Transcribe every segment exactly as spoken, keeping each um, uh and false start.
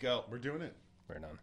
go. We're doing it. Right on.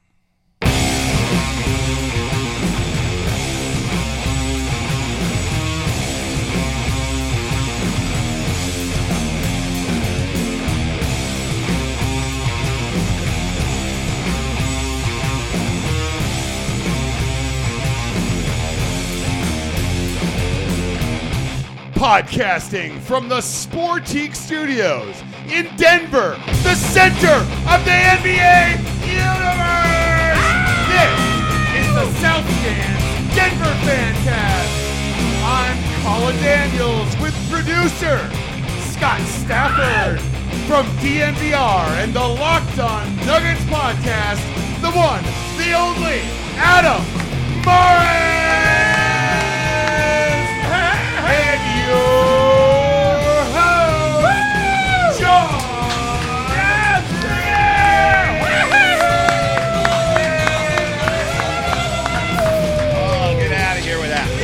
Podcasting from the Sportique Studios in Denver, the center of the N B A universe. This is the South Stand Denver Fancast. I'm Colin Daniels with producer Scott Stafford from D N V R and the Locked On Nuggets podcast, the one, the only, Adam Morris. And your host, John. Oh, get out of here with that.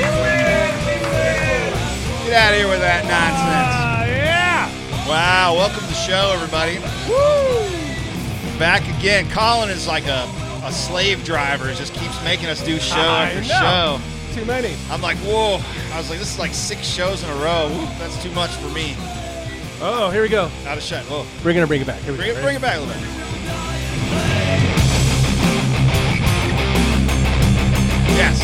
Get out of here with that nonsense. Uh, yeah. Wow, welcome to the show, everybody. Woo! Back again. Colin is like a, a slave driver. He just keeps making us do show I after know. show. Too many. I'm like, whoa. I was like, this is like six shows in a row. Woo, that's too much for me. Oh, here we go. Out of shot. Whoa. We're going to bring it back. Here we Bring go. it, bring it back a little bit. Yes.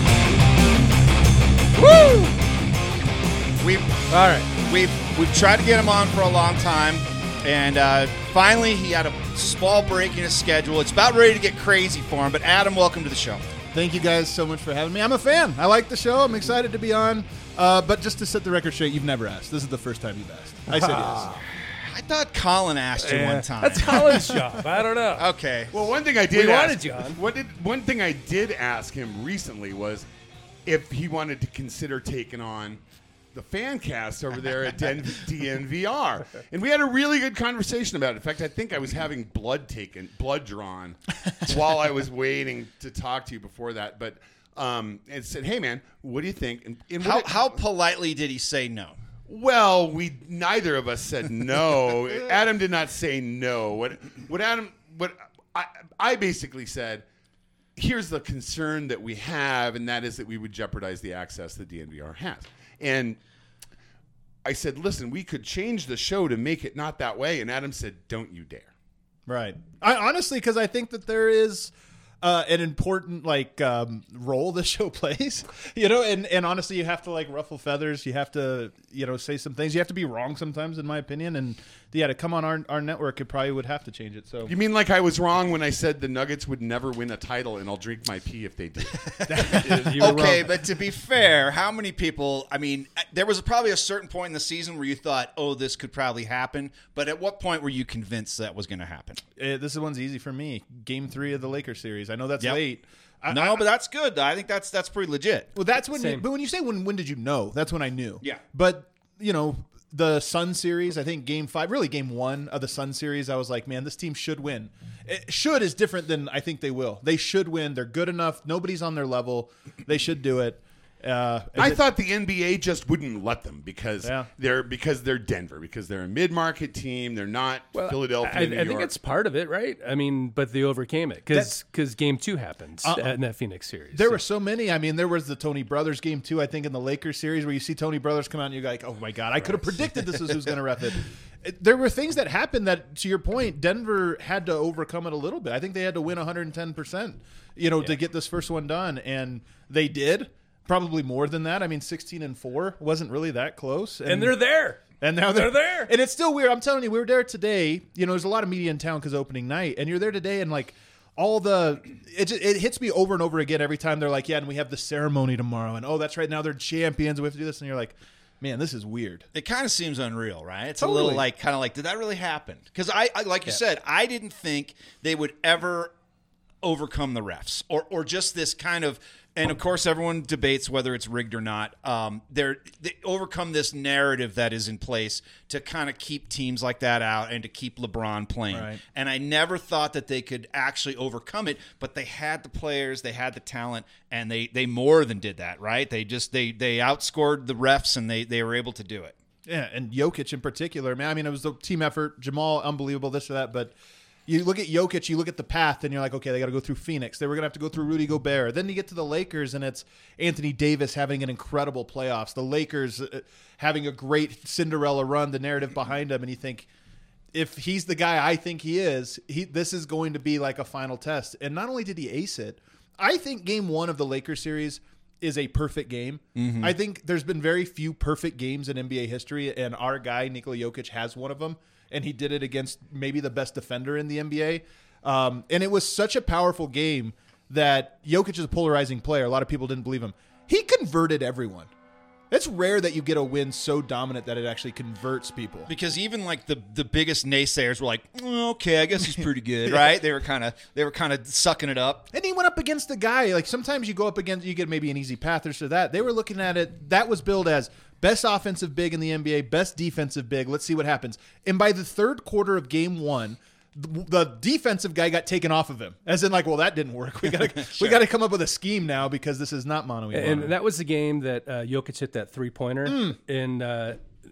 Woo! We've, All right. we've, we've tried to get him on for a long time, and uh, finally he had a small break in his schedule. It's about ready to get crazy for him, but Adam, welcome to the show. Thank you guys so much for having me. I'm a fan. I like the show. I'm excited to be on. Uh, but just to set the record straight, you've never asked. This is the first time you've asked. I said yes. I thought Colin asked you Yeah, one time. That's Colin's job. I don't know. Okay. Well, one thing I did We ask, wanted you on. What did, one thing I did ask him recently was if he wanted to consider taking on the fan cast over there at D N V R. And we had a really good conversation about it. In fact, I think I was having blood taken, blood drawn while I was waiting to talk to you before that. But um, it said, hey, man, what do you think? And, and How, what it- how politely did he say no? Well, we neither of us said no. Adam did not say no. What what Adam what I I basically said, here's the concern that we have, and that is that we would jeopardize the access that D N V R has. And I said, listen, we could change the show to make it not that way. And Adam said, don't you dare. Right. I honestly, because I think that there is uh, an important like um, role the show plays, you know, and, and honestly, you have to like ruffle feathers. You have to, you know, say some things. You have to be wrong sometimes, in my opinion. And yeah, to come on our our network, it probably would have to change it. So You mean like I was wrong when I said the Nuggets would never win a title, and I'll drink my pee if they did? You were Okay, wrong. but to be fair, how many people, I mean, there was probably a certain point in the season where you thought, oh, this could probably happen. But at what point were you convinced that was going to happen? uh, this one's easy for me. Game three of the Lakers series. I know that's Yep. late. I, No, I, but that's good. I think that's that's pretty legit. Well, that's when. Same. But when you say when, when did you know? That's when I knew. Yeah. But you know, the Sun series. I think Game Five, really Game One of the Sun series. I was like, man, this team should win. It should is different than I think they will. They should win. They're good enough. Nobody's on their level. They should do it. Uh, I it- thought the N B A just wouldn't let them because Yeah. they're because they're Denver, because they're a mid-market team. They're not Well, Philadelphia, I, New I think York. it's part of it, right? I mean, but they overcame it because That's- game two happened Uh, in that Phoenix series. There So- were so many. I mean, there was the Tony Brothers game too. I think in the Lakers series where you see Tony Brothers come out and you're like, oh my god, I could have predicted this is who's going to ref it. It- There were things that happened that, to your point, Denver had to overcome it a little bit. I think they had to win one hundred ten percent, you know, to get this first one done, and they did. Probably more than that. I mean, sixteen and four wasn't really that close, and they're there. and now They're they're, there. And it's still weird. I'm telling you, we were there today. You know, there's a lot of media in town because opening night, and you're there today, and like all the it just, it hits me over and over again every time they're like, yeah, and we have the ceremony tomorrow, and oh, that's right, now they're champions. We have to do this, and you're like, man, this is weird. It kind of seems unreal, right? It's a Totally. little like, kind of like, did that really happen? Because I, I, like you said, I didn't think they would ever overcome the refs or, or just this kind of, and of course everyone debates whether it's rigged or not. Um, they're, they overcome this narrative that is in place to kind of keep teams like that out and to keep LeBron playing. Right. And I never thought that they could actually overcome it, but they had the players, they had the talent, and they, they more than did that, right? They just, they, they outscored the refs and they, they were able to do it. Yeah, and Jokic in particular, man. I mean, it was the team effort. Jamal, unbelievable, this or that, but You look at Jokic, you look at the path, and you're like, okay, they got to go through Phoenix. They were going to have to go through Rudy Gobert. Then you get to the Lakers, and it's Anthony Davis having an incredible playoffs. The Lakers uh, having a great Cinderella run, the narrative behind him, and you think, if he's the guy I think he is, he this is going to be like a final test. And not only did he ace it, I think game one of the Lakers series is a perfect game. Mm-hmm. I think there's been very few perfect games in N B A history, and our guy, Nikola Jokic, has one of them. And he did it against maybe the best defender in the N B A. Um, and it was such a powerful game that Jokic is a polarizing player. A lot of people didn't believe him. He converted everyone. It's rare that you get a win so dominant that it actually converts people. Because even like the, the biggest naysayers were like, oh, okay, I guess he's pretty good, right? They were kind of they were kind of sucking it up. And he went up against a guy. Like sometimes you go up against, you get maybe an easy path or so that. They were looking at it. That was billed as best offensive big in the N B A, best defensive big. Let's see what happens. And by the third quarter of game one, the, the defensive guy got taken off of him. As in, like, well, that didn't work. We got to sure. we got to come up with a scheme now because this is not mono. And that was the game that uh, Jokic hit that three pointer, mm. and uh,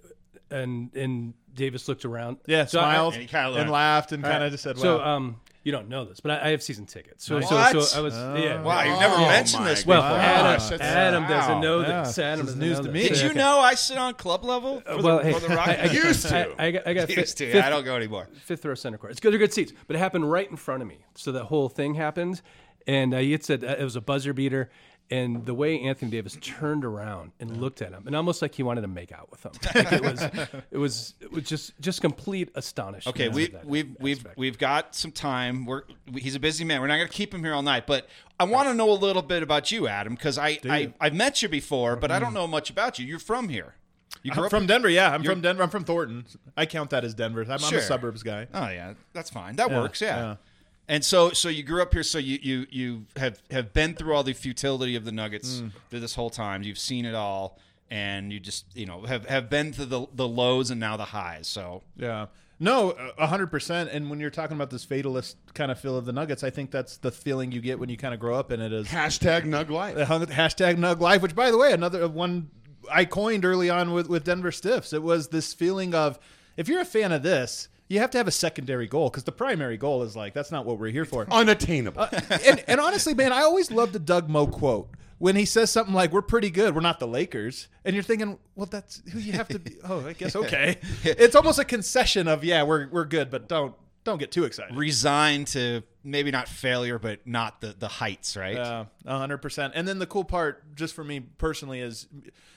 and and Davis looked around, yeah, so smiled I, and, and laughed and kind of right. just said, "Wow." So, um, you don't know this, but I, I have season tickets. So, what? so, so I was, oh. yeah. Wow, you never oh, mentioned this well, before. Adam, Gosh, Adam wow. doesn't know Yeah, this. Adam doesn't news know to this. me. Did Okay. you know I sit on club level for, well, the, hey, for the Rockets? I, I, Used to. I, I got, I got Used fifth, to. I don't go anymore. Fifth row center court. It's good. They're good seats, but it happened right in front of me. So that whole thing happened, and uh, it said uh, it was a buzzer beater. And the way Anthony Davis turned around and looked at him, and almost like he wanted to make out with him. Like it was, it was, it was just, just complete astonishment. Okay, we, that we've we've aspect. we've got some time. We're we, he's a busy man. We're not going to keep him here all night. But I want to know a little bit about you, Adam, because I, I I've met you before, but I don't know much about you. You're from here. You grew I'm up from in- Denver, yeah. I'm You're- from Denver. I'm from Thornton. I count that as Denver. I'm, I'm Sure. a suburbs guy. Oh yeah, that's fine. That Yeah, works. Yeah. yeah. And so, so you grew up here. So you you you have have been through all the futility of the Nuggets Mm. through this whole time. You've seen it all, and you just you know have have been through the the lows and now the highs. So Yeah. No, a hundred percent. And when you're talking about this fatalist kind of feel of the Nuggets, I think that's the feeling you get when you kind of grow up in it. Is Hashtag Nug Life. the hung- hashtag Nug Life, which, by the way, another one I coined early on with, with Denver Stiffs. It was this feeling of, if you're a fan of this, you have to have a secondary goal, because the primary goal is like, that's not what we're here for. Unattainable. Uh, and, and honestly, man, I always love the Doug Moe quote when he says something like, we're pretty good, we're not the Lakers. And you're thinking, well, that's who you have to be. Oh, I guess, okay. It's almost a concession of, yeah, we're we're good, but don't don't get too excited. resigned to maybe not failure, but not the the heights, right? Yeah, a hundred percent. And then the cool part, just for me personally, is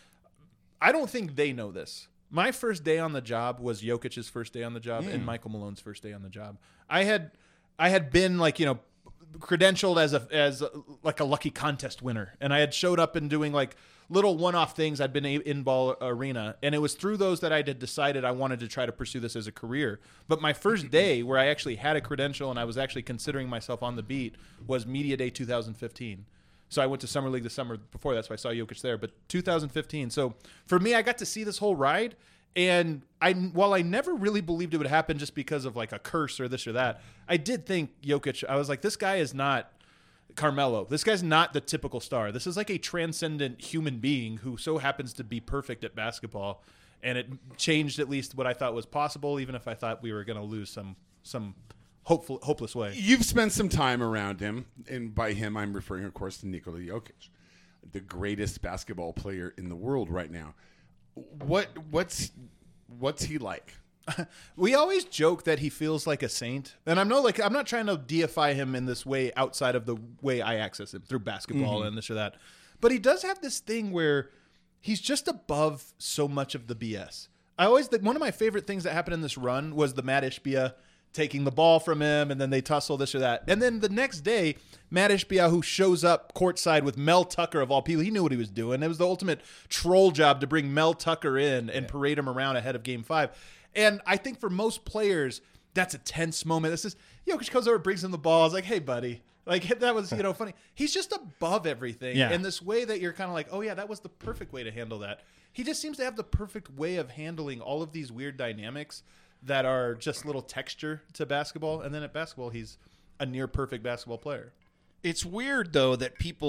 I don't think they know this. My first day on the job was Jokic's first day on the job and Michael Malone's first day on the job. I had I had been like, you know, credentialed as a as a, like a lucky contest winner, and I had showed up and doing like little one-off things. I'd been a- in ball arena, and it was through those that I had decided I wanted to try to pursue this as a career. But my first day where I actually had a credential and I was actually considering myself on the beat was Media Day two thousand fifteen. So I went to Summer League the summer before. That's why I saw Jokic there. But two thousand fifteen. So for me, I got to see this whole ride. And I, while I never really believed it would happen just because of like a curse or this or that, I did think Jokic, I was like, this guy is not Carmelo. This guy's not the typical star. This is like a transcendent human being who so happens to be perfect at basketball. And it changed at least what I thought was possible, even if I thought we were going to lose some some hopeful, hopeless way. You've spent some time around him, and by him, I'm referring, of course, to Nikola Jokic, the greatest basketball player in the world right now. What what's what's he like? We always joke that he feels like a saint, and I'm no like I'm not trying to deify him in this way outside of the way I access him through basketball Mm-hmm. and this or that. But he does have this thing where he's just above so much of the B S. I always one of my favorite things that happened in this run was the Matt Ishbia taking the ball from him, and then they tussle this or that. And then the next day, Matt Ishbia, who shows up courtside with Mel Tucker of all people, he knew what he was doing. It was the ultimate troll job to bring Mel Tucker in and yeah. parade him around ahead of Game Five. And I think for most players, that's a tense moment. This is Jokic comes over, brings him the ball. I was like, "Hey, buddy." Like, that was, you know, funny. He's just above everything yeah. in this way that you're kind of like, oh, yeah, that was the perfect way to handle that. He just seems to have the perfect way of handling all of these weird dynamics that are just little texture to basketball. And then at basketball, he's a near perfect basketball player. It's weird, though, that people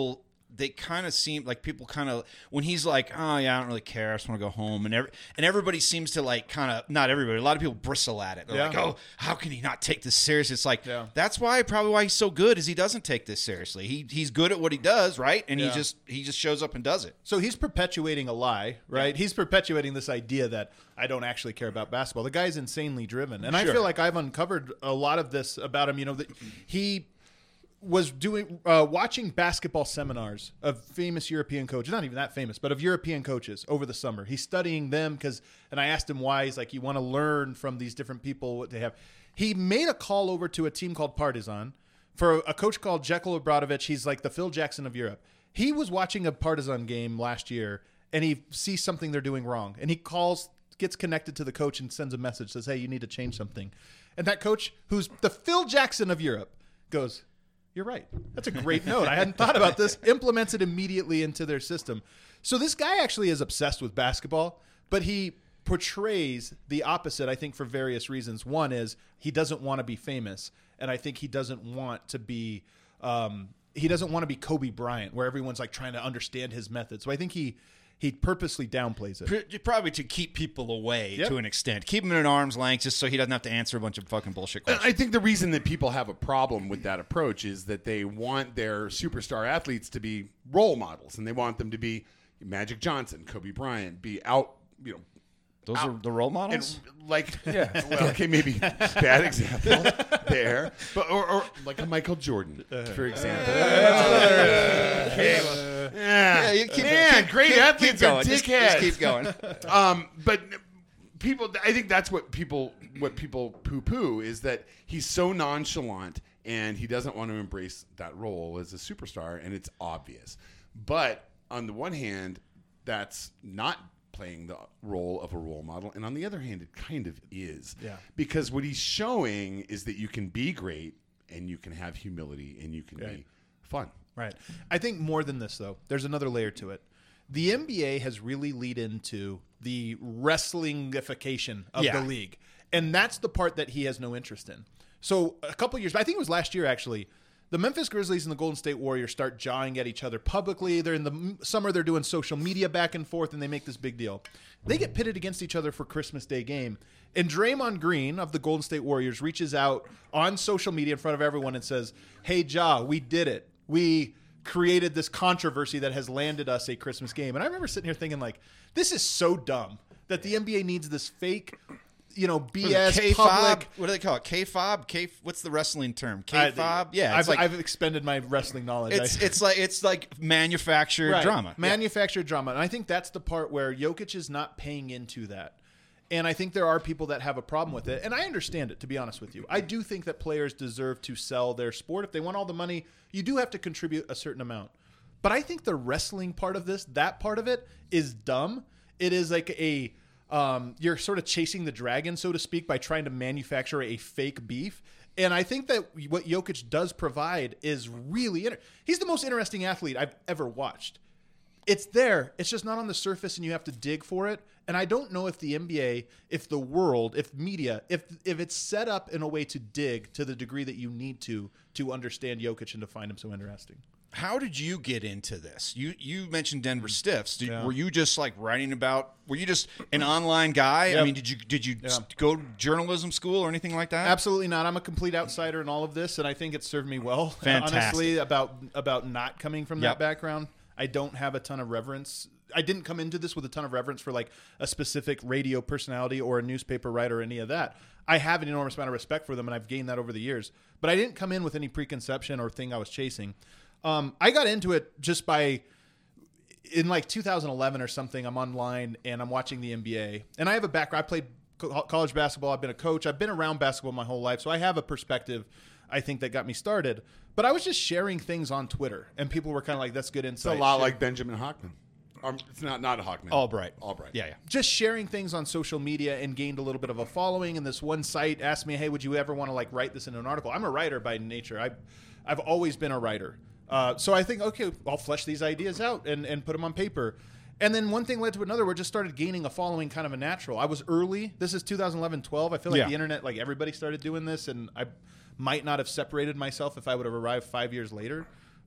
they kind of seem like people kind of when he's like, oh yeah, I don't really care, I just want to go home, and every, and everybody seems to like kind of not everybody, a lot of people bristle at it. They're Yeah. like, oh, how can he not take this serious? It's like Yeah. that's why probably why he's so good is he doesn't take this seriously. He he's good at what he does, right? And Yeah. he just he just shows up and does it. So he's perpetuating a lie, right? He's perpetuating this idea that I don't actually care about basketball. The guy's insanely driven. And I Sure. feel like I've uncovered a lot of this about him. You know, that he was doing uh, watching basketball seminars of famous European coaches, not even that famous, but of European coaches over the summer. He's studying them because, and I asked him why. He's like, you want to learn from these different people what they have. He made a call over to a team called Partizan for a coach called Jekyll Obradovic. He's like the Phil Jackson of Europe. He was watching a Partizan game last year, and he sees something they're doing wrong, and he calls, gets connected to the coach, and sends a message, says, "Hey, you need to change something." And that coach, who's the Phil Jackson of Europe, goes, "You're right. That's a great note. I hadn't thought about this." Implements it immediately into their system. So this guy actually is obsessed with basketball, but he portrays the opposite, I think, for various reasons. One is he doesn't want to be famous, and I think he doesn't want to be um, he doesn't want to be Kobe Bryant, where everyone's like trying to understand his method. So I think he he purposely downplays it. P- Probably to keep people away Yep. to an extent. Keep him at arm's length just so he doesn't have to answer a bunch of fucking bullshit And questions. I think the reason that people have a problem with that approach is that they want their superstar athletes to be role models, and they want them to be Magic Johnson, Kobe Bryant, be out, you know, Those are the role and models? like, yeah, well, okay, maybe bad example there, but or, or like a Michael Jordan, for example. Okay, well, yeah, you keep- man, keep- great keep- athletes keep going. are Just- dickheads. just keep going. Um, but people, I think that's what people what people poo poo is that he's so nonchalant and he doesn't want to embrace that role as a superstar, and it's obvious. But on the one hand, that's not playing the role of a role model, and on the other hand, it kind of is. Yeah. Because what he's showing is that you can be great and you can have humility and you can Right. be fun. Right. I think more than this, though, there's another layer to it. The N B A has really lead into the wrestlingification of Yeah. the league. And that's the part that he has no interest in. So a couple years, I think it was last year, actually, the Memphis Grizzlies and the Golden State Warriors start jawing at each other publicly. They're in the m- summer, they're doing social media back and forth, and they make this big deal. They get pitted against each other for Christmas Day game. And Draymond Green of the Golden State Warriors reaches out on social media in front of everyone and says, "Hey, Ja, we did it. We created this controversy that has landed us a Christmas game." And I remember sitting here thinking, like, this is so dumb that the N B A needs this fake, you know, B S K-fob? public. What do they call it? K-fob? K? What's the wrestling term? I- K-fob? Yeah, I've, it's like I've expended my wrestling knowledge. it's I- it's like it's like manufactured Right. drama. Manufactured drama. And I think that's the part where Jokic is not paying into that. And I think there are people that have a problem with it. And I understand it, to be honest with you. I do think that players deserve to sell their sport. If they want all the money, you do have to contribute a certain amount. But I think the wrestling part of this, that part of it, is dumb. It is like a, um, you're sort of chasing the dragon, so to speak, by trying to manufacture a fake beef. And I think that what Jokic does provide is really, inter- he's the most interesting athlete I've ever watched. It's there. It's just not on the surface, and you have to dig for it. And I don't know if the N B A, if the world, if media, if if it's set up in a way to dig to the degree that you need to to understand Jokic and to find him so interesting. How did you get into this? You you mentioned Denver Stiffs. Did, Yeah. Were you just like writing about? Were you just an online guy? I Yep. mean, did you did you Yeah. go to journalism school or anything like that? Absolutely not. I'm a complete outsider in all of this, and I think it served me well. Fantastic. Honestly, about about not coming from Yep. that background. I don't have a ton of reverence. I didn't come into this with a ton of reverence for like a specific radio personality or a newspaper writer or any of that. I have an enormous amount of respect for them, and I've gained that over the years. But I didn't come in with any preconception or thing I was chasing. Um, I got into it just by in like two thousand eleven or something. I'm online and I'm watching the N B A, and I have a background. I played co- college basketball. I've been a coach. I've been around basketball my whole life, so I have a perspective, I think, that got me started. But I was just sharing things on Twitter, and people were kind of like, "That's good It's insight." a lot Share- like Benjamin Hockman. Um, it's not not a Hockman. Albright. Albright. Yeah, yeah. just sharing things on social media and gained a little bit of a following. And this one site asked me, "Hey, would you ever want to like write this in an article?" I'm a writer by nature. I, I've always been a writer. Uh, so I think, okay, I'll flesh these ideas out and, and put them on paper. And then one thing led to another. We just started gaining a following, kind of a natural. I was early. This is two thousand eleven, twelve. I feel like Yeah. the internet, like everybody started doing this, and I might not have separated myself if I would have arrived five years later.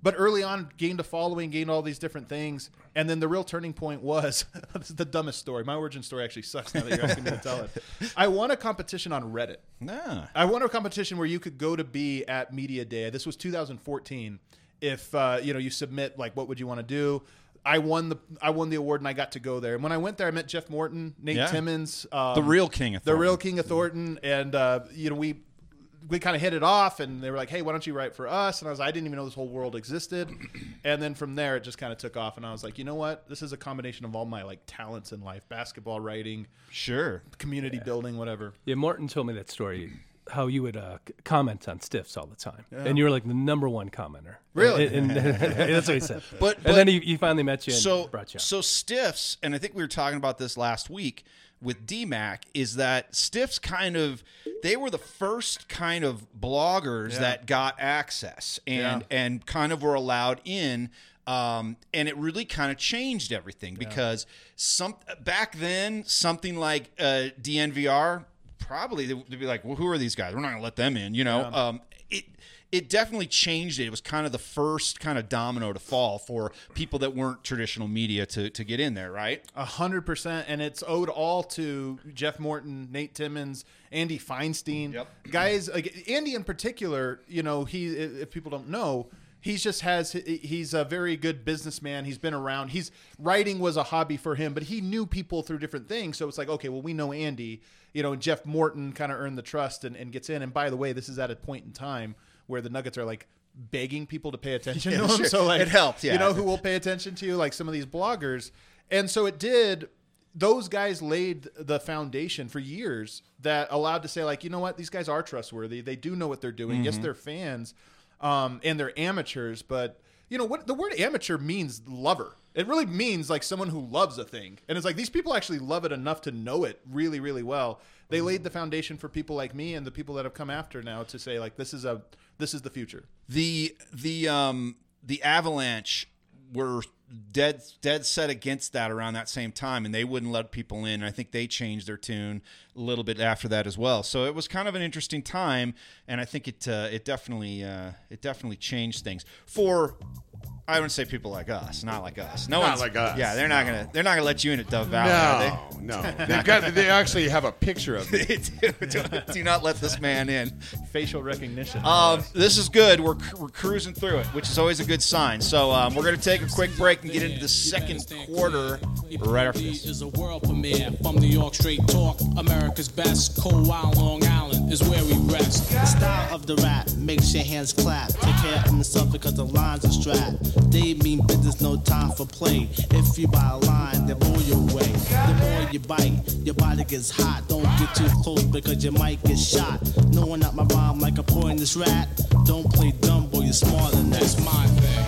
but early on gained a following, gained all these different things. And then the real turning point was, this is the dumbest story. My origin story actually sucks now that you're asking me to tell it. I won a competition on Reddit. Nah. I won a competition where you could go to be at Media Day. This was two thousand fourteen. If uh, you know, you submit like, what would you want to do? I won the I won the award and I got to go there. And when I went there, I met Jeff Morton, Nate Yeah. Timmons, um, The real king of the Thornton. real king of Thornton, and uh, you know we. We kind of hit it off, and they were like, "Hey, why don't you write for us?" And I was, I didn't even know this whole world existed. And then from there, it just kind of took off, and I was like, you know what? This is a combination of all my like talents in life: basketball, writing, Sure. community building, whatever. Yeah, Morton told me that story, how you would uh, c- comment on Stiffs all the time. And you were like the number one commenter. Really? And, and that's what he said. But- and but- then he, he finally met you and So, brought you on. so Stiffs, and I think we were talking about this last week with D Mac, is that Stiffs kind of, they were the first kind of bloggers Yeah. that got access and Yeah. and kind of were allowed in. Um, and it really kind of changed everything because some back then something like uh, D N V R, probably they'd be like, well, who are these guys? We're not going to let them in, you know. Yeah. Um, it it definitely changed it. It was kind of the first kind of domino to fall for people that weren't traditional media to to get in there, right? A hundred percent, and it's owed all to Jeff Morton, Nate Timmons, Andy Feinstein, Yep. guys. Like Andy in particular, you know, he if people don't know, he's just has he's a very good businessman. He's been around. He's writing was a hobby for him, but he knew people through different things. So it's like, okay, well, we know Andy, you know, and Jeff Morton kind of earned the trust and, and gets in. And by the way, this is at a point in time where the Nuggets are like begging people to pay attention Yeah, to them. sure. So like It helped, yeah. You know who will pay attention to you? Like some of these bloggers. And so it did. Those guys laid the foundation for years that allowed to say, like, you know what, these guys are trustworthy. They do know what they're doing. Mm-hmm. Yes, they're fans, um, and they're amateurs. But you know what? The word amateur means lover. It really means like someone who loves a thing. And it's like these people actually love it enough to know it really, really well. They laid the foundation for people like me and the people that have come after now to say, like, this is a this is the future. The the um the Avalanche were dead dead set against that around that same time, and they wouldn't let people in. I think they changed their tune a little bit after that as well. So it was kind of an interesting time, and I think it uh, it definitely uh, it definitely changed things for. I wouldn't say people like us, not like us. No Not one's like us, Yeah, they're not gonna they're not gonna let you in at Dove Valley, are No, no. They've got. They actually have a picture of they? me. do, do, do not let this man in. Facial recognition. Um, this is good. We're, we're cruising through it, which is always a good sign. So um, we're going to take a quick break and get into the second quarter right after this. Is a world premiere from New York Straight Talk. America's best. Cold Wild Long Island is where we rest. The style of the rap makes your hands clap. Take care of yourself because the lines are strapped. They mean business, no time for play. If you buy a line, they blow you away. The more you bite, your body gets hot. Don't get too close because you might get shot. No one out my rhyme like a poisonous rat. Don't play dumb, boy, you're smarter than that. That's my thing.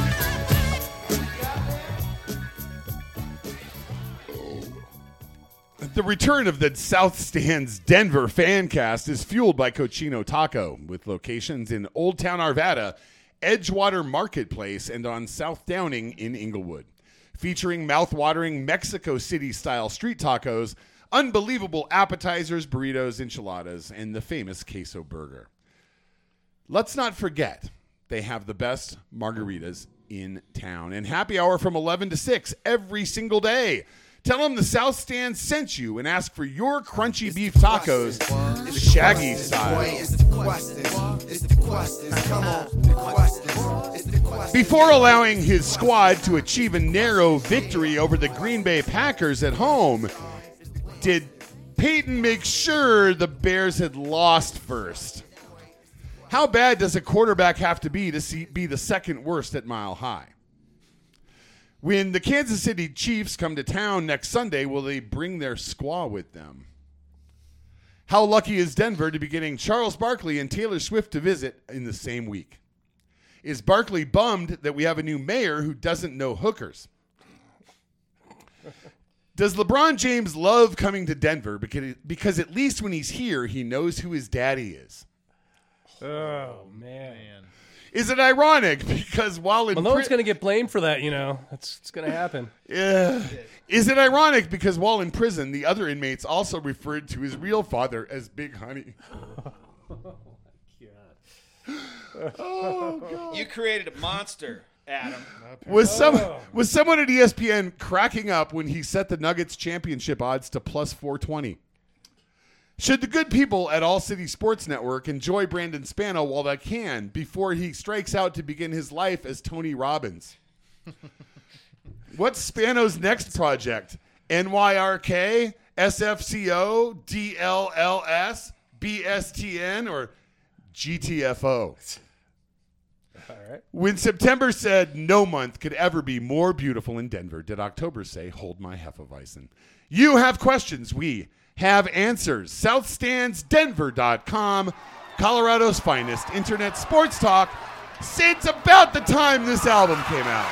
The return of the South Stands Denver Fancast is fueled by Cochino Taco, with locations in Old Town Arvada, Edgewater Marketplace, and on South Downing in Inglewood. Featuring mouth-watering Mexico City-style street tacos, unbelievable appetizers, burritos, enchiladas, and the famous queso burger. Let's not forget, they have the best margaritas in town. And happy hour from eleven to six every single day. Tell them the South Stand sent you and ask for your crunchy beef tacos, the Shaggy style. Before allowing his squad to achieve a narrow victory over the Green Bay Packers at home, did Peyton make sure the Bears had lost first? How bad does a quarterback have to be to see, be the second worst at Mile High? When the Kansas City Chiefs come to town next Sunday, will they bring their squaw with them? How lucky is Denver to be getting Charles Barkley and Taylor Swift to visit in the same week? Is Barkley bummed that we have a new mayor who doesn't know hookers? Does LeBron James love coming to Denver because, because at least when he's here, he knows who his daddy is? Oh, man. Is it ironic because while in Well, no one's pri- going to get blamed for that, you know. That's it's going to happen. Yeah. Is it ironic because while in prison, the other inmates also referred to his real father as Big Honey? Oh, God. You created a monster, Adam. Was some was someone at E S P N cracking up when he set the Nuggets championship odds to plus four twenty? Should the good people at All City Sports Network enjoy Brandon Spano while they can before he strikes out to begin his life as Tony Robbins? What's Spano's next project? N Y R K, S F C O, D L L S, B S T N, or G T F O? All right. When September said no month could ever be more beautiful in Denver, did October say, hold my Hefeweizen? You have questions. We have answers. south stands denver dot com, Colorado's finest internet sports talk since about the time this album came out.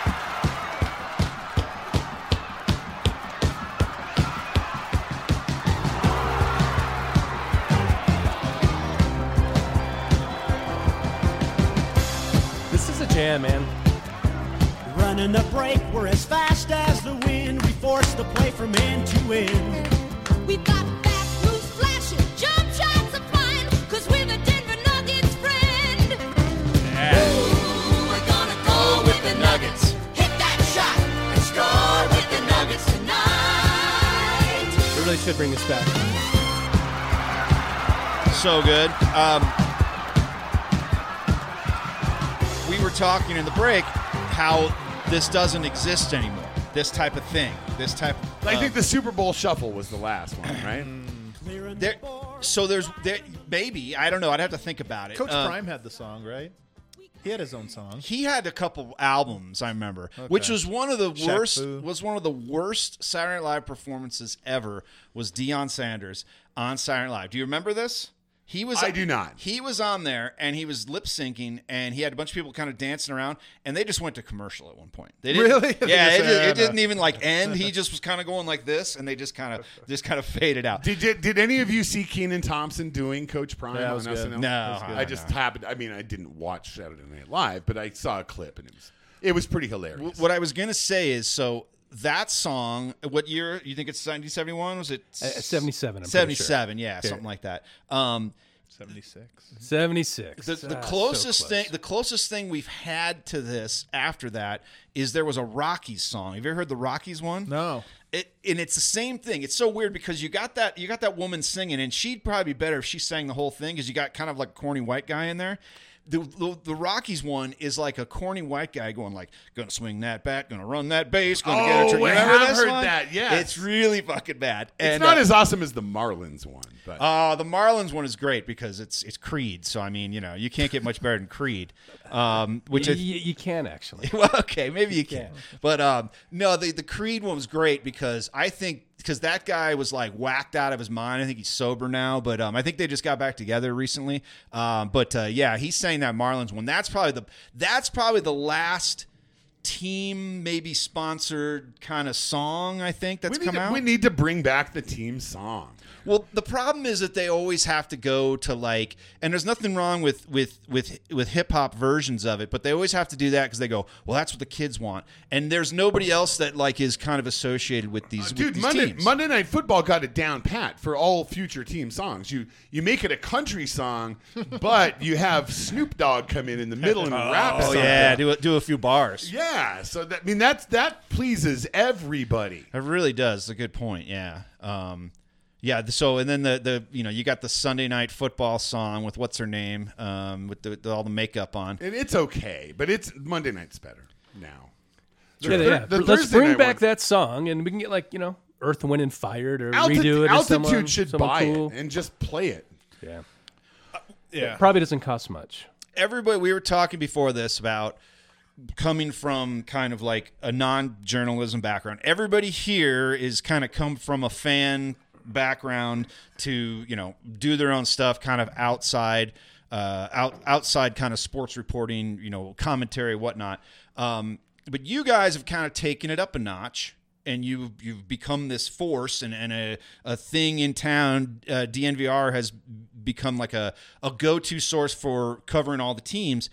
This is a jam, man. Running the break, we're as fast as the wind. We force the play from end to end. We've got fast moves flashing, jump shots are flying, cause we're the Denver Nuggets friend. Ooh, we're gonna go with the Nuggets. Hit that shot and score with the Nuggets tonight. We really should bring this back. So good. Um, we were talking in the break how this doesn't exist anymore. This type of thing. This type of... I um, think the Super Bowl Shuffle was the last one, right? There, so there's there, maybe I don't know. I'd have to think about it. Coach Uh, Prime had the song, right? He had his own song. He had a couple albums, I remember, which was one of the Shaq worst. Fu. Was one of the worst Saturday Night Live performances ever. Was Deion Sanders on Saturday Night Live? Do you remember this? He was. I do not. He was on there and he was lip syncing, and he had a bunch of people kind of dancing around, and they just went to commercial at one point. They didn't, Really? Yeah, it, Just, it uh, didn't even like end. He just was kind of going like this, and they just kind of just kind of faded out. Did you, did any of you see Kenan Thompson doing Coach Prime Yeah, it on was S N L? good. No, That was good. I just happened. I mean, I didn't watch Saturday Night Live, but I saw a clip, and it was it was pretty hilarious. What I was gonna say is so. That song, what year? You think it's nineteen seventy-one? Was it Uh, seventy-seven, I'm pretty seventy-seven, yeah, Okay. something like that. Um, seventy-six. seventy-six. the the Ah, so closest close. thing, the closest thing we've had to this after that is there was a Rockies song. Have you ever heard the Rockies one? No. It, and it's the same thing. It's so weird because you got that you got that woman singing, and she'd probably be better if she sang the whole thing because you got kind of like a corny white guy in there. The, the the Rockies one is like a corny white guy going like, gonna swing that bat, gonna run that base, gonna get a Oh, trick. You I remember have this heard one? that, yes. It's really fucking bad. It's And, not uh, as awesome as the Marlins one, but Uh, the Marlins one is great because it's it's Creed. So I mean, you know, you can't get much better than Creed. Um, which Y- I, y- you can actually. well, okay, maybe you can, but um, no, the the Creed one was great because I think because that guy was like whacked out of his mind. I think he's sober now, but um, I think they just got back together recently. Um, but uh, yeah, he's saying that Marlins one. That's probably the that's probably the last team maybe sponsored kind of song I think that's we need, come to, out. we need to bring back the team song. Well, the problem is that they always have to go to like, and there's nothing wrong with with with with hip hop versions of it, but they always have to do that because they go, well, that's what the kids want, and there's nobody else that like is kind of associated with these, Uh, with dude, these Monday, teams. Monday Night Football got it down pat for all future team songs. You you make it a country song, but you have Snoop Dogg come in in the middle and rap. Oh something. yeah, do a, do a few bars. Yeah, so that, I mean that's that pleases everybody. It really does. It's a good point. Yeah. Um, yeah. So and then the the you know you got the Sunday Night Football song with what's her name um, with the, with all the makeup on. And it's okay, but it's Monday night's better now. Yeah, yeah. the Let's Thursday bring night back one- that song, and we can get like you know Earth, Wind, and Fired, or Altitude, redo it. Or Altitude someone, should someone buy cool. it and just play it. Yeah, Yeah. it probably doesn't cost much. Everybody, we were talking before this about coming from kind of like a non-journalism background. Everybody here is kind of come from a fan background to, you know, do their own stuff kind of outside, uh, out, outside kind of sports reporting, you know, commentary, whatnot. Um, but you guys have kind of taken it up a notch. And you've you've become this force and, and a, a thing in town. Uh, D N V R has become like a, a go-to source for covering all the teams.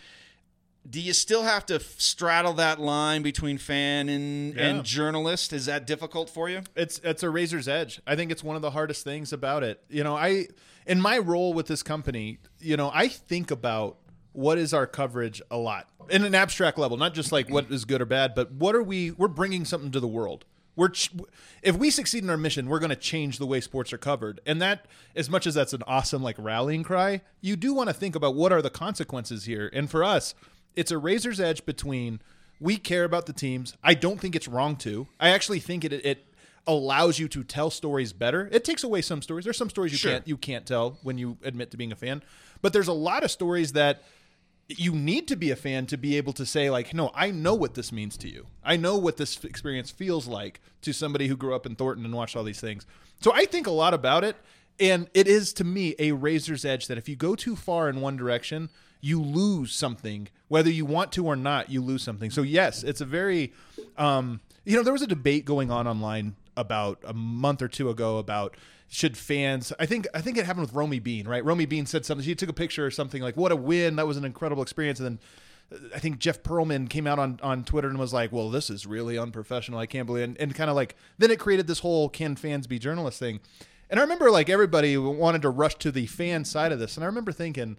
Do you still have to f- straddle that line between fan and, Yeah. and journalist? Is that difficult for you? It's it's a razor's edge. I think it's one of the hardest things about it. You know, I in my role with this company, you know, I think about what is our coverage a lot in an abstract level, not just like what is good or bad, but what are we? We're bringing something to the world. We're ch- if we succeed in our mission, we're going to change the way sports are covered. And that, as much as that's an awesome like rallying cry, you do want to think about what are the consequences here. And for us, it's a razor's edge between we care about the teams. I don't think it's wrong to. I actually think it it allows you to tell stories better. It takes away some stories. There's some stories you Sure. can't you can't tell when you admit to being a fan. But there's a lot of stories that you need to be a fan to be able to say, like, no, I know what this means to you. I know what this experience feels like to somebody who grew up in Thornton and watched all these things. So I think a lot about it, and it is, to me, a razor's edge that if you go too far in one direction, you lose something. Whether you want to or not, you lose something. So, yes, it's a very um, – you know, there was a debate going on online about a month or two ago about – should fans, I think I think it happened with Romy Bean, right? Romy Bean said something. She took a picture or something like, what a win. That was an incredible experience. And then I think Jeff Pearlman came out on, on Twitter and was like, well, this is really unprofessional. I can't believe it. And, and kind of like, then it created this whole can fans be journalists thing. And I remember like everybody wanted to rush to the fan side of this. And I remember thinking,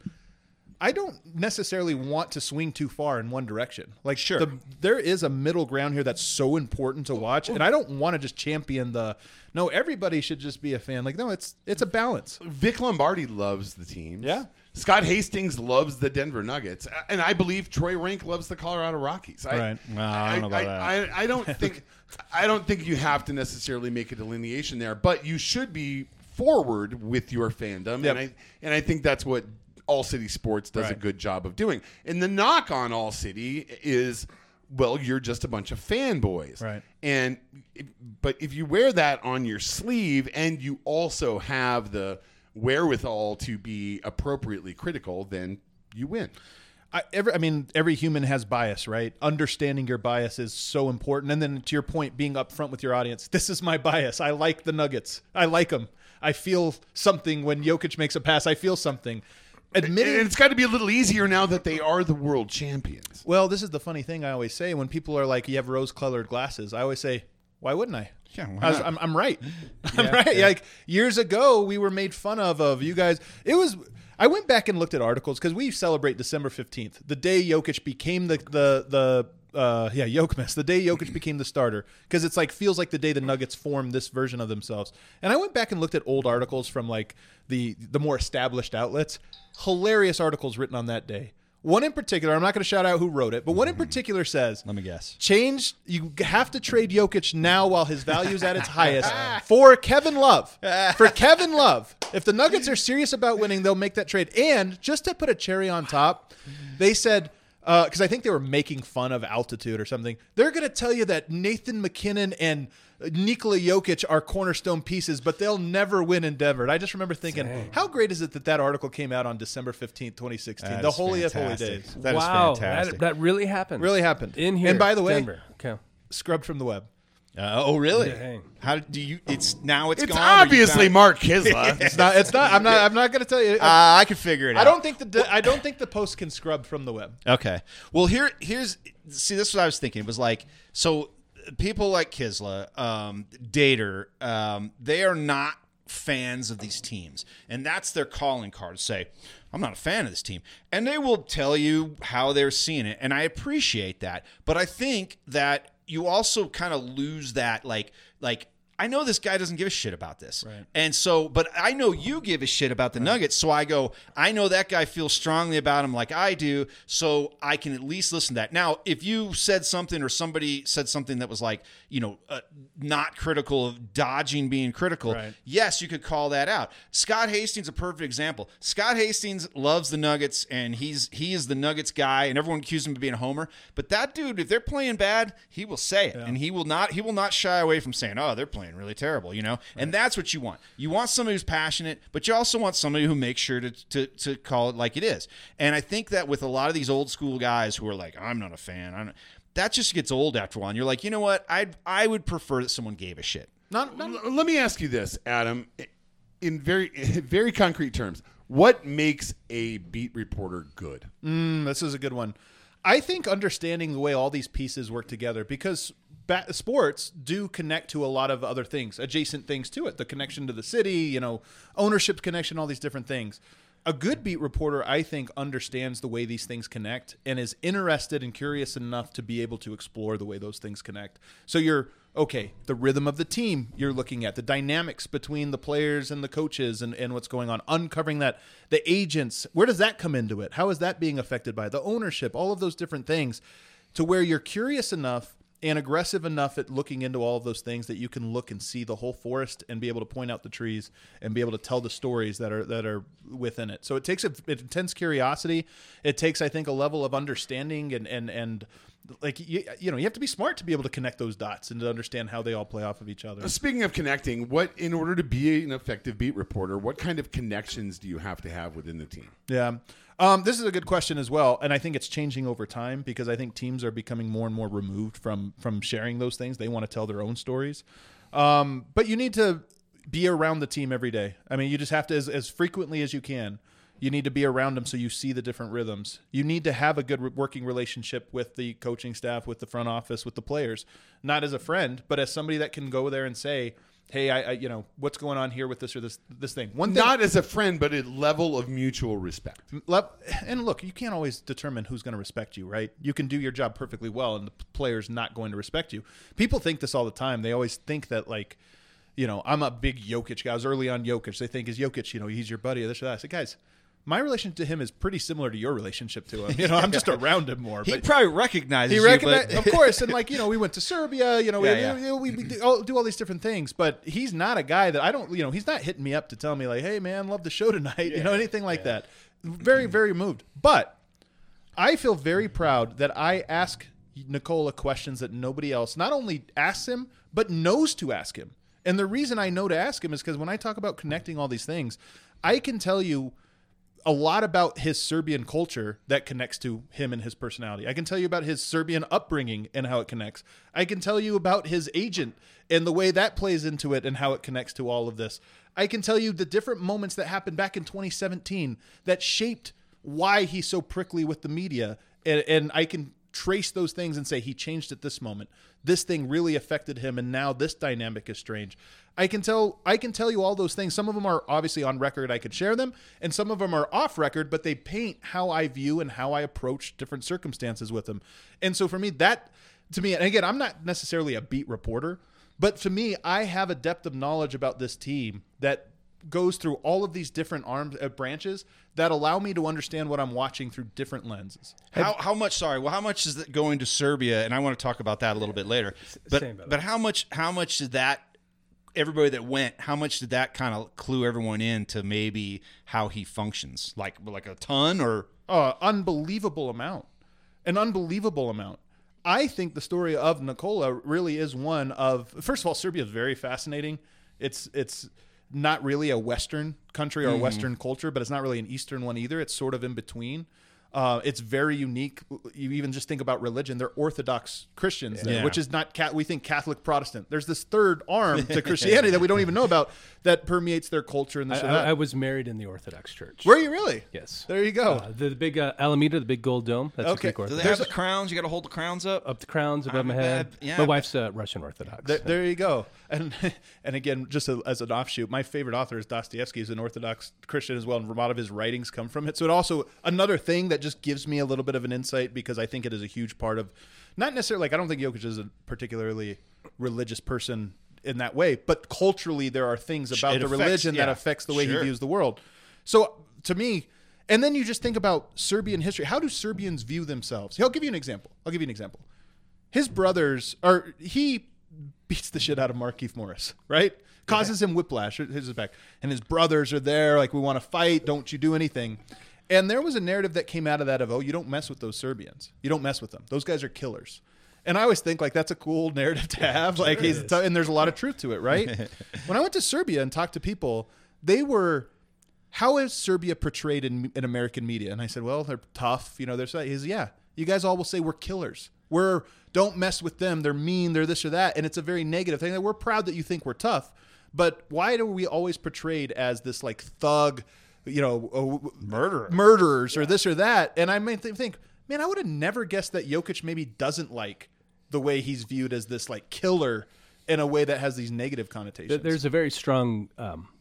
I don't necessarily want to swing too far in one direction. Like, Sure. the, there is a middle ground here that's so important to watch, and I don't want to just champion the no. Everybody should just be a fan. Like, no, it's it's a balance. Vic Lombardi loves the teams. Yeah. Scott Hastings loves the Denver Nuggets, and I believe Troy Rank loves the Colorado Rockies. I, Right. Well, I don't know about I, that. I, I don't think I don't think you have to necessarily make a delineation there, but you should be forward with your fandom, Yep. and I and I think that's what All City Sports does a Right. good job of doing. And the knock on All City is, well, you're just a bunch of fanboys. Right. And but if you wear that on your sleeve and you also have the wherewithal to be appropriately critical, then you win. I, every, I mean, every human has bias, right? Understanding your bias is so important. And then to your point, being upfront with your audience, this is my bias. I like the Nuggets. I like them. I feel something when Jokic makes a pass. I feel something. Admitting, And it's got to be a little easier now that they are the world champions. well, this is the funny thing I always say when people are like, you have rose-colored glasses. I always say, why wouldn't I? Yeah, why I was- not? I'm, I'm right. I'm right. Like years ago, we were made fun of of you guys. It was. I went back and looked at articles because we celebrate December fifteenth, the day Jokic became the the the. Uh, yeah, Jokmas, the day Jokic became the starter, because it's like feels like the day the Nuggets formed this version of themselves. And I went back and looked at old articles from like the the more established outlets. Hilarious articles written on that day. One in particular, I'm not going to shout out who wrote it, but one in particular says, Let me guess. change. You have to trade Jokic now while his value is at its highest for Kevin Love. For Kevin Love. If the Nuggets are serious about winning, they'll make that trade. And just to put a cherry on top, they said, because uh, I think they were making fun of altitude or something, they're going to tell you that Nathan McKinnon and Nikola Jokic are cornerstone pieces, but they'll never win in Denver. And I just remember thinking, Dang. how great is it that that article came out on December fifteenth, twenty sixteen, That the is holy of holy fantastic. days. That is wow, fantastic. that, that really happened. Really happened. in here. And by the way, Denver. Okay. scrubbed from the web. Uh, oh, really? Dang. How do you? It's now it's, It's gone. or you obviously found- Mark Kisla. It's not. It's not. I'm not. I'm not going to tell you. Uh, I could figure it out. I don't think the. I don't think the post can scrub from the web. Okay. Well, here, here's see. This is what I was thinking. It was like so. People like Kisla, um, Dater, um, they are not fans of these teams, and that's their calling card. Say, I'm not a fan of this team, and they will tell you how they're seeing it, and I appreciate that. But I think that you also kind of lose that, like, like. I know this guy doesn't give a shit about this. Right. And so, but I know you give a shit about the Nuggets. So I go, I know that guy feels strongly about him like I do. So I can at least listen to that. Now, if you said something or somebody said something that was like, you know, uh, not critical of dodging being critical, Right. yes, you could call that out. Scott Hastings, a perfect example. Scott Hastings loves the Nuggets and he's, he is the Nuggets guy and everyone accuses him of being a homer. But that dude, if they're playing bad, he will say it. And he will not, he will not shy away from saying, oh, they're playing really terrible, you know? And that's what you want. You want somebody who's passionate, but you also want somebody who makes sure to, to, to call it like it is. And I think that with a lot of these old school guys who are like, I'm not a fan, I'm not, that just gets old after a while. And you're like, you know what? I'd, I would prefer that someone gave a shit. Not. not L- Let me ask you this, Adam, in very very concrete terms. What makes a beat reporter good? mm, this is a good one. I think understanding the way all these pieces work together, because ba- sports do connect to a lot of other things, adjacent things to it. The connection to the city, you know, ownership connection, all these different things. a good beat reporter, I think, understands the way these things connect and is interested and curious enough to be able to explore the way those things connect. So you're, okay, the rhythm of the team you're looking at, the dynamics between the players and the coaches and, and what's going on, uncovering that, the agents, where does that come into it? How is that being affected by it? The ownership, all of those different things, to where you're curious enough and aggressive enough at looking into all of those things that you can look and see the whole forest and be able to point out the trees and be able to tell the stories that are that are within it. So it takes a, it intense curiosity. It takes, I think, a level of understanding and and and like you, you know you have to be smart to be able to connect those dots and to understand how they all play off of each other. Speaking of connecting, what in order to be an effective beat reporter, what kind of connections do you have to have within the team? Yeah. Um, this is a good question as well, and I think it's changing over time because I think teams are becoming more and more removed from from sharing those things. They want to tell their own stories, um, but you need to be around the team every day. I mean, you just have to, as, as frequently as you can, you need to be around them so you see the different rhythms. You need to have a good re- working relationship with the coaching staff, with the front office, with the players, not as a friend, but as somebody that can go there and say, hey, I, I, you know, what's going on here with this or this this thing? One thing, Not as a friend, but a level of mutual respect. and look, you can't always determine who's going to respect you, right? You can do your job perfectly well, and the player's not going to respect you. People think this all the time. They always think that, like, you know, I'm a big Jokic guy. I was early on Jokic. They think, is Jokic, you know, he's your buddy or this or that. I said, guys, my relationship to him is pretty similar to your relationship to him. You know, I'm just around him more. He but probably recognizes he you, recognized, but- of course, and like you know, we went to Serbia. You know, Yeah, we, yeah. we, we, we do, all, do all these different things. But he's not a guy that I don't. You know, he's not hitting me up to tell me like, "Hey, man, love the show tonight." You know, anything like that. Very, very moved. But I feel very proud that I ask Nikola questions that nobody else not only asks him but knows to ask him. And the reason I know to ask him is because when I talk about connecting all these things, I can tell you a lot about his Serbian culture that connects to him and his personality. I can tell you about his Serbian upbringing and how it connects. I can tell you about his agent and the way that plays into it and how it connects to all of this. I can tell you the different moments that happened back in twenty seventeen that shaped why he's so prickly with the media. And, and I can trace those things and say he changed at this moment. This thing really affected him, and now this dynamic is strange. I can tell I can tell you all those things. Some of them are obviously on record. I could share them, and some of them are off record, but they paint how I view and how I approach different circumstances with them. And so for me, that to me, and again, I'm not necessarily a beat reporter, but to me, I have a depth of knowledge about this team that goes through all of these different arms uh, branches that allow me to understand what I'm watching through different lenses. How how much? Sorry, well, how much is that going to Serbia? And I want to talk about that a little bit later. But Same, brother. but how much how much did that? Everybody that went, how much did that kind of clue everyone in to maybe how he functions? Like like a ton or Uh, unbelievable amount, an unbelievable amount. I think the story of Nikola really is one of, first of all, Serbia is very fascinating. It's it's not really a Western country or a Western culture, but it's not really an Eastern one either. It's sort of in between. Uh, it's very unique. You even just think about religion. They're Orthodox Christians there, Yeah. which is not, Cat- we think Catholic Protestant. There's this third arm to Christianity that we don't even know about that permeates their culture and this I, or that. I, I was married in the Orthodox Church. Were you really? Yes. There you go. Uh, the, the big uh, Alameda, the big gold dome. That's Okay. a Greek do they Orthodox. have the crowns? You got to hold the crowns up. Up the crowns above I'm my a head. bad- yeah, my but- wife's uh, Russian Orthodox. There, there you go. And and again, just a, as an offshoot, my favorite author is Dostoevsky. He's an Orthodox Christian as well, and a lot of his writings come from it. So it also another thing that just gives me a little bit of an insight because I think it is a huge part of, not necessarily like I don't think Jokic is a particularly religious person in that way, but culturally there are things about It the affects- religion that yeah, affects the way sure. he views the world. So to me, and then you just think about Serbian history. How do Serbians view themselves? I'll give you an example. I'll give you an example. His brothers are he beats the shit out of Markieff Morris, right? Causes him whiplash. His back, and his brothers are there, like we want to fight. Don't you do anything? And there was a narrative that came out of that of, oh, you don't mess with those Serbians. You don't mess with them. Those guys are killers. And I always think like that's a cool narrative to have. Like, he's t- and there's a lot of truth to it, right? When I went to Serbia and talked to people, they were, how is Serbia portrayed in, in American media? And I said, well, they're tough. You know, they're so, he's yeah. You guys all will say we're killers. We're don't mess with them. They're mean. They're this or that. And it's a very negative thing. Like, we're proud that you think we're tough, but why are we always portrayed as this like thug, you know, uh, Murderer. murderers or this or that? And I may th- think, man, I would have never guessed that Jokic maybe doesn't like the way he's viewed as this like killer in a way that has these negative connotations. There's a very strong um,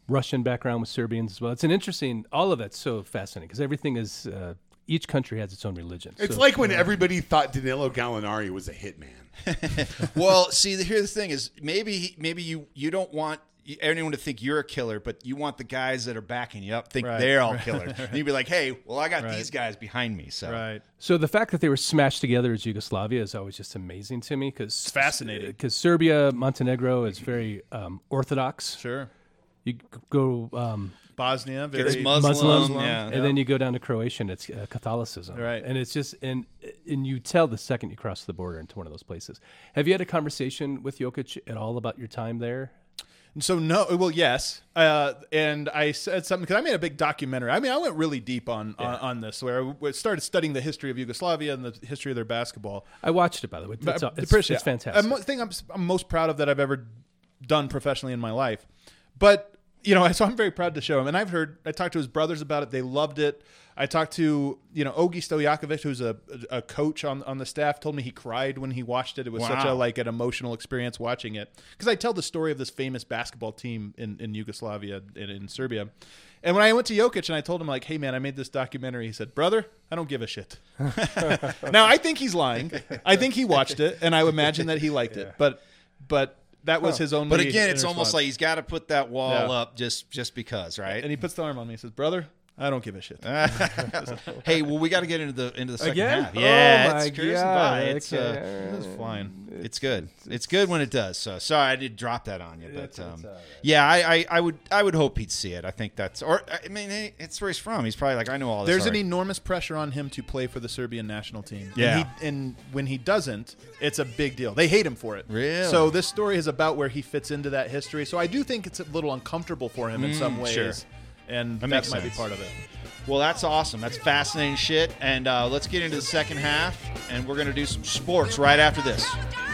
Russian background with Serbians as well. It's an interesting. All of that's so fascinating because everything is. Uh, each country has its own religion. It's so, like when everybody thought Danilo Gallinari was a hitman. Well, see, the, here's the thing: is maybe he- maybe you you don't want anyone to think you're a killer, but you want the guys that are backing you up think Right. they're all killers. And you'd be like, hey, well, I got Right. these guys behind me, so Right. So the fact that they were smashed together as Yugoslavia is always just amazing to me because it's fascinating. Because Serbia, Montenegro is very um, orthodox. Sure. You go um, Bosnia, very it's Muslim, Muslim, yeah. and then you go down to Croatia, and it's uh, Catholicism, Right. And it's just and and you tell the second you cross the border into one of those places. Have you had a conversation with Jokic at all about your time there? So no, well, yes, uh, and I said something because I made a big documentary. I mean, I went really deep on on, on this, where I started studying the history of Yugoslavia and the history of their basketball. I watched it, by the way. It's, But- it's, appreciate it's it. fantastic. A mo- thing I'm, I'm most proud of that I've ever done professionally in my life. But you know, so I'm very proud to show him. And I've heard, I talked to his brothers about it. They loved it. I talked to, you know, Ogi Stojakovic, who's a, a coach on, on the staff, told me he cried when he watched it. It was such a, Wow. like, an emotional experience watching it. Because I tell the story of this famous basketball team in, in Yugoslavia and in Serbia. And when I went to Jokic and I told him, like, hey, man, I made this documentary, he said, brother, I don't give a shit. Now, I think he's lying. I think he watched it, and I would imagine that he liked it. But, but that was his only But again, it's response. almost like he's got to put that wall Yeah. up just just because, right? And he puts the arm on me. He says, brother, I don't give a shit. Hey, well, we got to get into the into the second Again? half. Yeah, Oh, it's my cruising God. by. It's uh, Okay. It's flying. it's good. It's good when it does. So sorry, I did drop that on you, but It's- um, it's all right. yeah, I, I, I would I would hope he'd see it. I think that's or I mean, hey, it's where he's from. He's probably like, I know all this. There's an already. enormous pressure on him to play for the Serbian national team. Yeah. And, he, and when he doesn't, it's a big deal. They hate him for it. Really? So this story is about where he fits into that history. So I do think it's a little uncomfortable for him in some ways. sure. And That that, makes might sense. be part of it. Well, that's awesome. That's fascinating shit. And uh, let's get into the second half, and we're gonna do some sports right after this.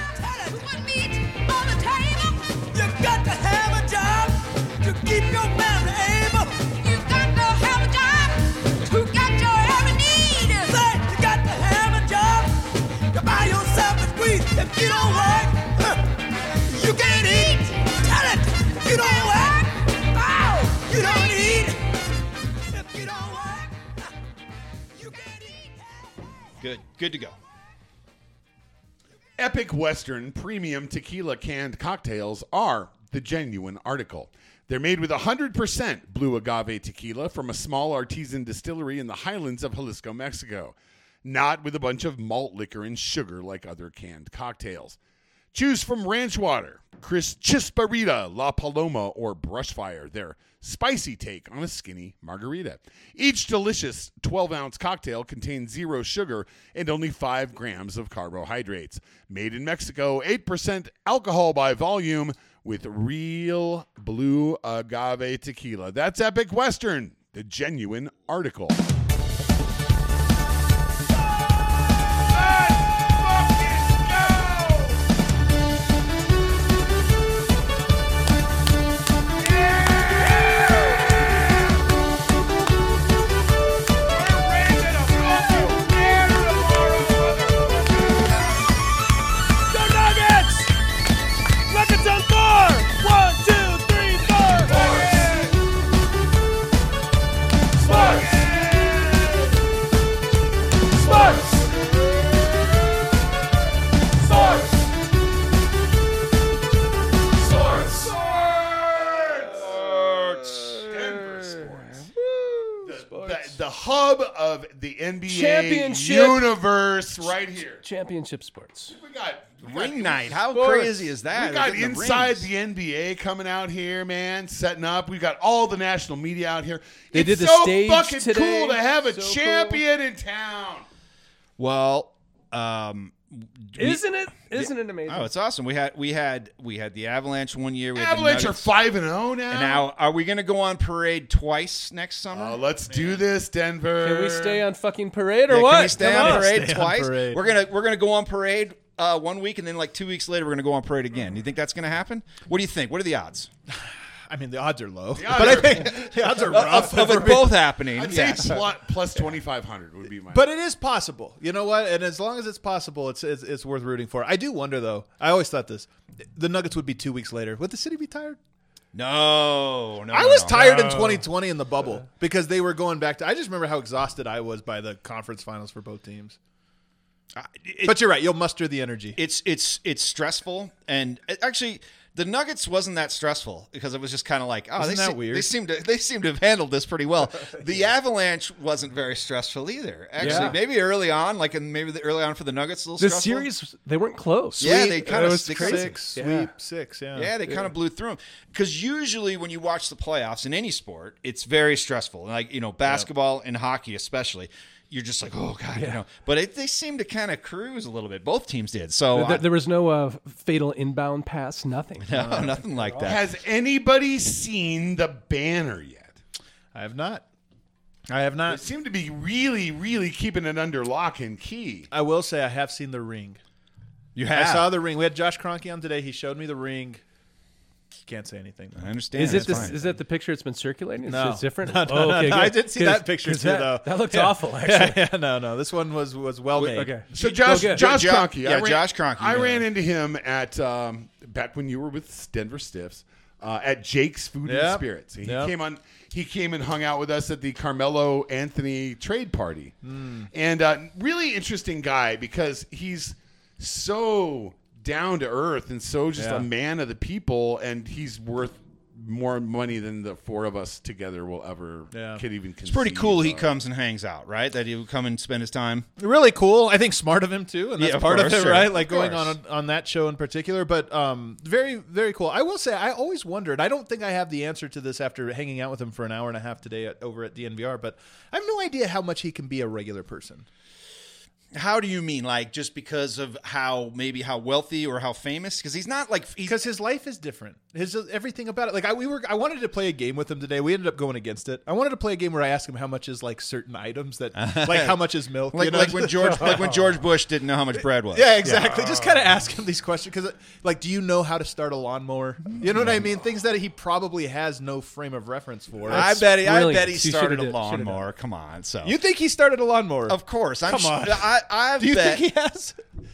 You got to have a job to keep your family able. You got to have a job to get your every need. Say, you got to have a job to buy yourself a squeeze. If you don't work, huh, you can't eat. Tell it. If you don't work, oh, you don't eat. If you don't work, huh, you can't eat. Good, good to go. Epic Western premium tequila canned cocktails are the genuine article. They're made with one hundred percent blue agave tequila from a small artisan distillery in the highlands of Jalisco, Mexico. Not with a bunch of malt liquor and sugar like other canned cocktails. Choose from Ranch Water, Chris Chisparita, La Paloma, or Brushfire, their spicy take on a skinny margarita. Each delicious twelve-ounce cocktail contains zero sugar and only five grams of carbohydrates. Made in Mexico, eight percent alcohol by volume with real blue agave tequila. That's Epic Western, the genuine article. Go Nuggets! Nuggets on four! One, two, three, four! Sports! Sports! Sports! Sports! Denver sports. The, the, the hub of the N B A Championship. universe right here. Championship sports. We got we got- Ring night. How Sports. crazy is that? We got They're getting the inside rings. the N B A coming out here, man, setting up. We got all the national media out here. They it's did the so stage fucking today. cool to have a So cool. champion in town. Well, um, we- Isn't it? Isn't it amazing? Oh, it's awesome. We had we had we had the Avalanche one year. We had Avalanche the are Nuggets. five and zero now. And now, are we going to go on parade twice next summer? Oh, let's do this, Denver. Can we stay on fucking parade or Yeah, what? Can we stay Come on on. parade Stay on twice? parade. We're gonna we're gonna go on parade uh, one week, and then like two weeks later, we're gonna go on parade again. Do you think that's gonna happen? What do you think? What are the odds I mean, the odds are low. odds but I are- think the odds are rough. of it both happening? I'd say Yes. plus, plus twenty-five hundred would be my. But it is possible. You know what? And as long as it's possible, it's, it's it's worth rooting for. I do wonder, though. I always thought this. The Nuggets would be two weeks later. Would the city be tired? No, no. I no, was no. tired in twenty twenty in the bubble because they were going back to. I just remember how exhausted I was by the conference finals for both teams. Uh, it- But you're right. You'll muster the energy. It's it's it's stressful, and it, actually, the Nuggets wasn't that stressful because it was just kind of like, oh, Isn't they that se- weird? They seem to they seem to have handled this pretty well. The Avalanche wasn't very stressful either. Actually, Yeah. maybe early on, like in maybe the early on for the Nuggets, a little The stressful. series, they weren't close. Yeah, they kind It of was they crazy. kinda- six, Yeah. sweep, six. Yeah. Yeah, they kind of blew through them. Because usually when you watch the playoffs in any sport, it's very stressful. Like, you know, basketball and hockey especially, you're just like, oh, God, you know. But it, they seem to kind of cruise a little bit. Both teams did. So There, I- there was no uh, fatal inbound pass, nothing. no, nothing like that. Has anybody seen the banner yet? I have not. I have They not. seem to be really, really keeping it under lock and key. I will say I have seen the ring. You I have. saw the ring. We had Josh Kroenke on today. He showed me the ring. Can't say anything. I understand. Is it That's this? fine. Is that the picture that's been circulating? Is No. it different? No, no, oh, no, okay, no. good. I did see 'Cause- that picture 'cause too, that, though. That looks Yeah. awful, actually. Yeah, no, no. This one was was well made. Okay. So Josh, good. Josh Jo- Kroenke, yeah, I ran, Josh Kroenke, I yeah. ran into him at um, back when you were with Denver Stiffs uh, at Jake's Food and Yep. Spirits. He Yep. came on. He came and hung out with us at the Carmelo Anthony trade party, Hmm. and uh, really interesting guy because he's so down to earth and so just Yeah. a man of the people, and he's worth more money than the four of us together will ever Yeah. could even. It's pretty conceive cool he of. comes and hangs out, right? That he would come and spend his time. Really cool. I think smart of him too, and that's Yeah, of part course, of it, sure. right? Like Of going course. on on that show in particular. But um, very very cool. I will say I always wondered. I don't think I have the answer to this after hanging out with him for an hour and a half today at, over at D N V R. But I have no idea how much he can be a regular person. How do you mean? Like just because of how maybe how wealthy or how famous? Because he's not like he's, Because his life is different. His everything about it. Like I we were. I wanted to play a game with him today. We ended up going against it. I wanted to play a game where I asked him how much is like certain items that like how much is milk. like you know? like when George like when George Bush didn't know how much bread was. Yeah, exactly. Just kind of ask him these questions because, like, do you know how to start a lawnmower? You know what I mean? Things that he probably has no frame of reference for. I bet he. I brilliant. bet he You started a should've did- should've lawnmower. Come on, so You think he started a lawnmower? of course. I'm Come sh- on. I I Do you bet. think he has?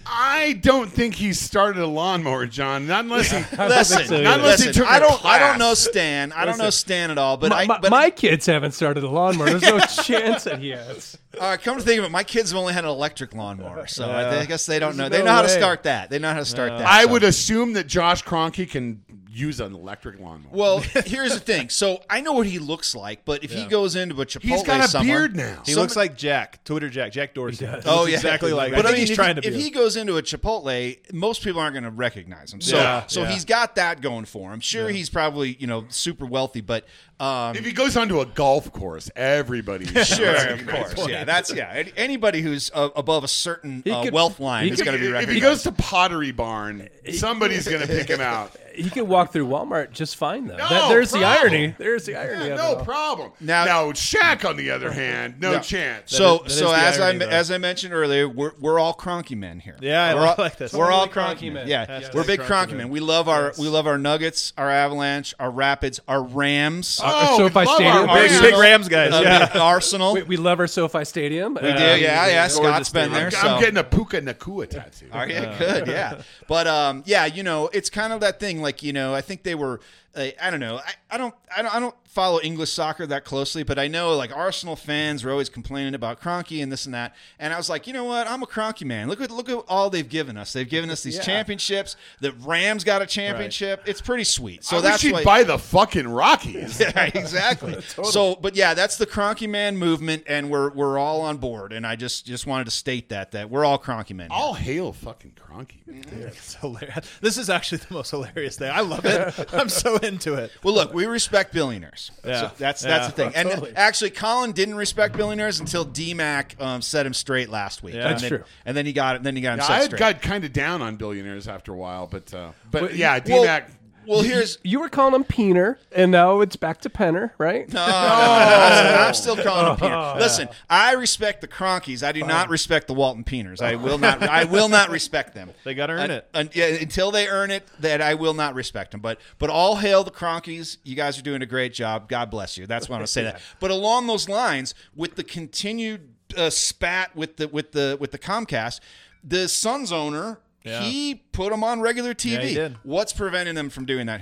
I don't think he started a lawnmower, John. Not unless he. Listen, so, not unless he listen, took I a don't. I don't class. know Stan. I don't know Stan at all. But my, I. my, But my kids haven't started a lawnmower. There's no chance that he has. all right, come to think of it, my kids have only had an electric lawnmower, so I, Yeah. I guess they don't know. There's They no know how to way. start that. They know how to start that. I so. would assume that Josh Kroenke can use an electric lawnmower. Well, here's the thing. So I know what he looks like, but if he goes into a Chipotle He's got a somewhere, beard now. He some- looks like Jack, Twitter Jack, Jack Dorsey. does. He Oh looks yeah, exactly like. But I think mean, he's if trying he, to If be. he goes into a Chipotle, most people aren't going to recognize him. So, Yeah, so yeah. he's got that going for him. Sure, he's probably you know super wealthy, but um, If he goes onto a golf course, everybody. sure, of course, yeah, that's yeah. Any- Anybody who's uh, above a certain He uh, could- wealth line he is could- going to be If recognized. he goes to Pottery Barn, somebody's going to pick him out. He could walk through Walmart just fine, though. No That- there's the problem. irony. There's the irony. Yeah, of no it all. problem. Now- Now, Shaq, on the other hand, no Yeah. chance. So, is- that is so the as irony, I though. as I mentioned earlier, we're we're all Kroenke men here. Yeah, I we're all, like this. We're all Totally Kroenke Kroenke men. men. Yeah, Hashtag we're big Kroenke Kroenke men. men. We love our we love our Nuggets, our Avalanche, our Rapids, our Rams, Our Oh, SoFi we love Stadium. our big, Rams. big Rams guys. uh, yeah. Arsenal. We, we love our SoFi Stadium. We do, yeah, yeah. Scott's been there. I'm, so. I'm getting a Puka Nakua tattoo. Are you good? Yeah, but um, yeah, you know, it's kind of that thing. Like, you know, I think they were. Uh, I don't know. I, I don't. I don't. I don't follow English soccer that closely, but I know like Arsenal fans were always complaining about Kroenke and this and that. And I was like, you know what? I'm a Kroenke man. Look at look at all they've given us. They've given us these championships. The Rams got a championship. It's pretty sweet. So I that's wish he'd why. buy the fucking Rockies. Yeah, exactly. So, but yeah, that's the Kroenke man movement, and we're we're all on board. And I just just wanted to state that that we're all Kroenke men. here. All hail fucking Kroenke. man. It's hilarious. This is actually the most hilarious thing. I love it. I'm so into it. Well, look, we respect billionaires. Yeah. So that's Yeah. that's the thing. And Totally. actually, Colin didn't respect billionaires until D-Mac um, set him straight last week. Yeah. And That's then- true. And then he got it. Then he got him Yeah, set I had straight. got kind of down on billionaires after a while, but uh, but Well, yeah, well, D-Mac. well, here's You were calling him Peener, and now it's back to Penner, right? no, no, no, I'm, I'm still calling him Peter. Listen, I respect the Cronkies. I do not respect the Walton Peeners. I will not. I will not respect them. They gotta earn Uh, it. un- yeah, until they earn it, that I will not respect them. But but all hail the Cronkies. You guys are doing a great job. God bless you. That's why I want to say that. But along those lines, with the continued uh, spat with the with the with the Comcast, the Suns owner. Yeah. He put them on regular T V. Yeah, he did. What's preventing them from doing that here?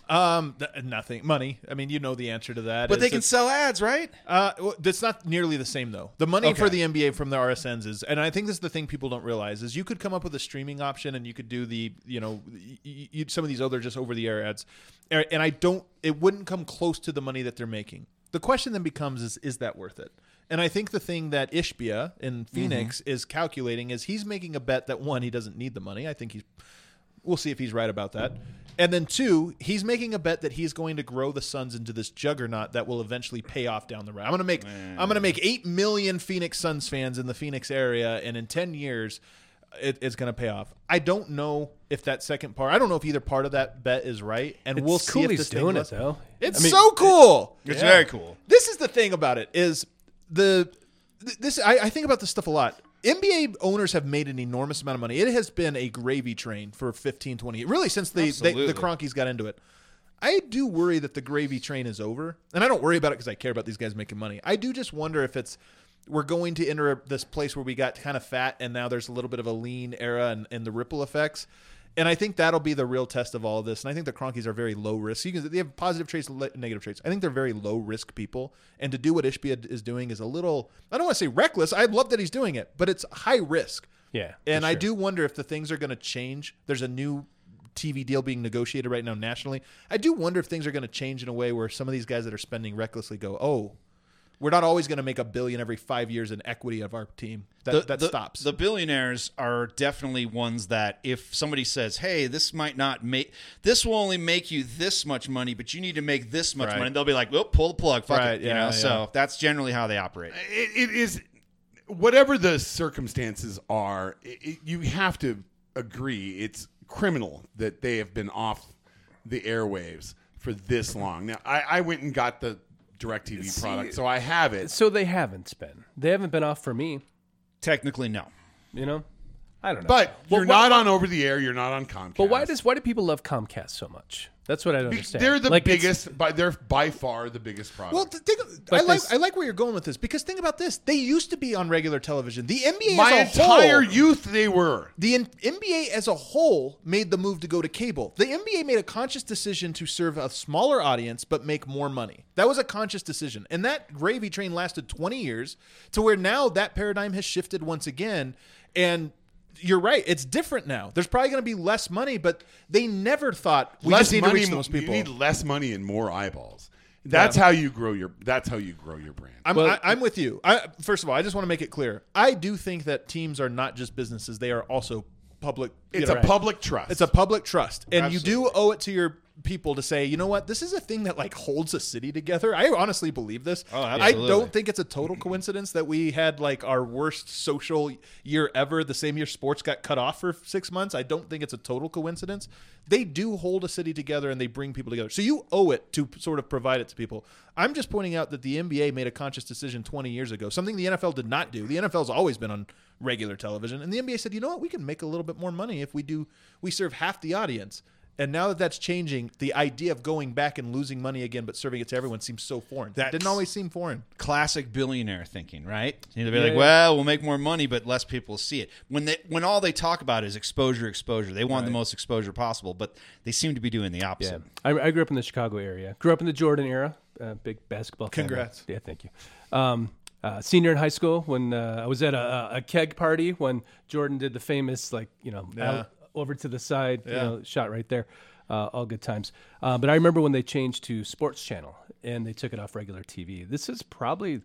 Um, th- nothing. Money. I mean, you know the answer to that. But is they can it's- sell ads, right? Uh, well, that's not nearly the same though. The money for Okay. the N B A from the R S Ns is, and I think this is the thing people don't realize is you could come up with a streaming option and you could do the, you know, y- y- y- some of these other just over the air ads, and and I don't. It wouldn't come close to the money that they're making. The question then becomes is is that worth it? And I think the thing that Ishbia in Phoenix Mm-hmm. is calculating is he's making a bet that one, he doesn't need the money. I think he's. We'll see if he's right about that. And then two, he's making a bet that he's going to grow the Suns into this juggernaut that will eventually pay off down the road. I'm going to make I'm going to make eight million Phoenix Suns fans in the Phoenix area, and in ten years, it, it's going to pay off. I don't know if that second part. I don't know if either part of that bet is right, and It's we'll cool see if he's this thing doing it, goes- though. It's I mean, so cool. It's very cool. This is the thing about it is the th- this I, I think about this stuff a lot. N B A owners have made an enormous amount of money. It has been a gravy train for fifteen, twenty years, really since the, they, Absolutely. the Cronkies got into it. I do worry that the gravy train is over, and I don't worry about it because I care about these guys making money. I do just wonder if it's we're going to enter this place where we got kind of fat, and now there's a little bit of a lean era and, and the ripple effects. And I think that'll be the real test of all of this. And I think the Cronkies are very low risk. You can, they have positive traits and negative traits. I think they're very low risk people. And to do what Ishbia is doing is a little, I don't want to say reckless. I love that he's doing it, but it's high risk. Yeah, And for I sure. do wonder if the things are going to change. There's a new T V deal being negotiated right now nationally. I do wonder if things are going to change in a way where some of these guys that are spending recklessly go, oh, we're not always going to make a billion every five years in equity of our team. That, the, that the- stops. The billionaires are definitely ones that if somebody says, "Hey, this might not make this will only make you this much money, but you need to make this much Right. money," they'll be like, "Well, pull the plug, fuck Right, it." You yeah, know, yeah. so that's generally how they operate. It, it is whatever the circumstances are. It, it, you have to agree it's criminal that they have been off the airwaves for this long. Now, I, I went and got the DirecTV product, so I have it. So they haven't been. They haven't been off for me. Technically, no. You know, I don't know. But Well, you're why- not on over the air. You're not on Comcast. But why does why do people love Comcast so much? That's what I don't Be- understand. they're the Like, it's- biggest? By they're by far the biggest product. Well, th- think, But I like this- I like where you're going with this because think about this: they used to be on regular television. The N B A my as a entire whole, youth, they were. the N- N B A as a whole made the move to go to cable. The N B A made a conscious decision to serve a smaller audience but make more money. That was a conscious decision, and that gravy train lasted twenty years to where now that paradigm has shifted once again. And you're right; it's different now. There's probably going to be less money, but they never thought we less just need money. to reach those people. You need less money and more eyeballs. That's how you grow your. That's how you grow your brand. I'm, Well- I, I'm with you. I, first of all, I just want to make it clear. I do think that teams are not just businesses; they are also public. you It's know, a public trust. It's a public trust, and you Absolutely. do owe it to your people to say, you know what, this is a thing that like holds a city together. I honestly believe this. Oh, I absolutely. don't think it's a total coincidence that we had like our worst social year ever the same year sports got cut off for six months. I don't think it's a total coincidence. They do hold a city together and they bring people together. So you owe it to sort of provide it to people. I'm just pointing out that the N B A made a conscious decision twenty years ago, something the N F L did not do. The N F L's always been on regular television, and the N B A said, you know what, we can make a little bit more money if we do. We serve half the audience. And now that that's changing, the idea of going back and losing money again but serving it to everyone seems so foreign. That That's- didn't always seem foreign. Classic billionaire thinking, right? They'll be Yeah, like, yeah. "Well, we'll make more money, but less people see it." When they when all they talk about is exposure, exposure. They want the most exposure possible, but they seem to be doing the Yeah, opposite. I, I grew up in the Chicago area. Grew up in the Jordan era. Uh, big basketball. fan. Congrats. Yeah, thank you. Um, uh, senior in high school when uh, I was at a, a keg party when Jordan did the famous like you know out, over to the side you know shot right there. Uh, all good times. Uh, but I remember when they changed to Sports Channel and they took it off regular T V. This is probably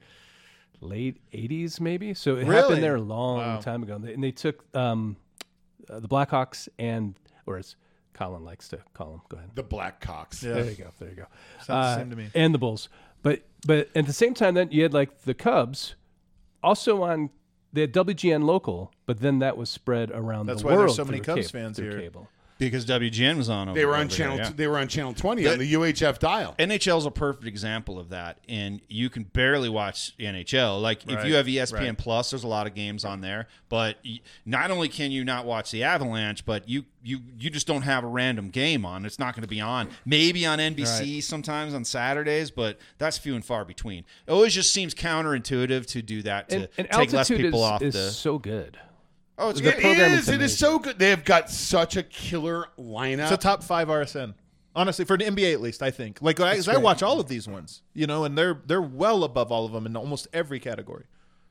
late eighties, maybe. So it Really? happened there a long time ago. And they, and they took um, uh, the Blackhawks and, or as Colin likes to call them, go ahead. the Blackhawks. There you go. There you go. Sounds the Uh, same to me. And the Bulls. But but at the same time, then you had like the Cubs also on. They had W G N local, but then that was spread around That's the why world. there's so many through Cubs cable, fans through here. Cable. Because W G N was on over They were on over channel. there, yeah. They were on channel twenty on the U H F dial. N H L is a perfect example of that, and you can barely watch N H L. Like if Right, you have E S P N right. Plus, there's a lot of games on there. But y- not only can you not watch the Avalanche, but you you you just don't have a random game on. It's not going to be on. Maybe on N B C sometimes on Saturdays, but that's few and far between. It always just seems counterintuitive to do that to And, and take less altitude people is, off is the. so good. Oh, it's the good. It programming's is. It is amazing. so good. They have got such a killer lineup. It's a top five R S N. Honestly, for an N B A at least, I think. Like I, I watch all of these ones, you know, and they're they're well above all of them in almost every category.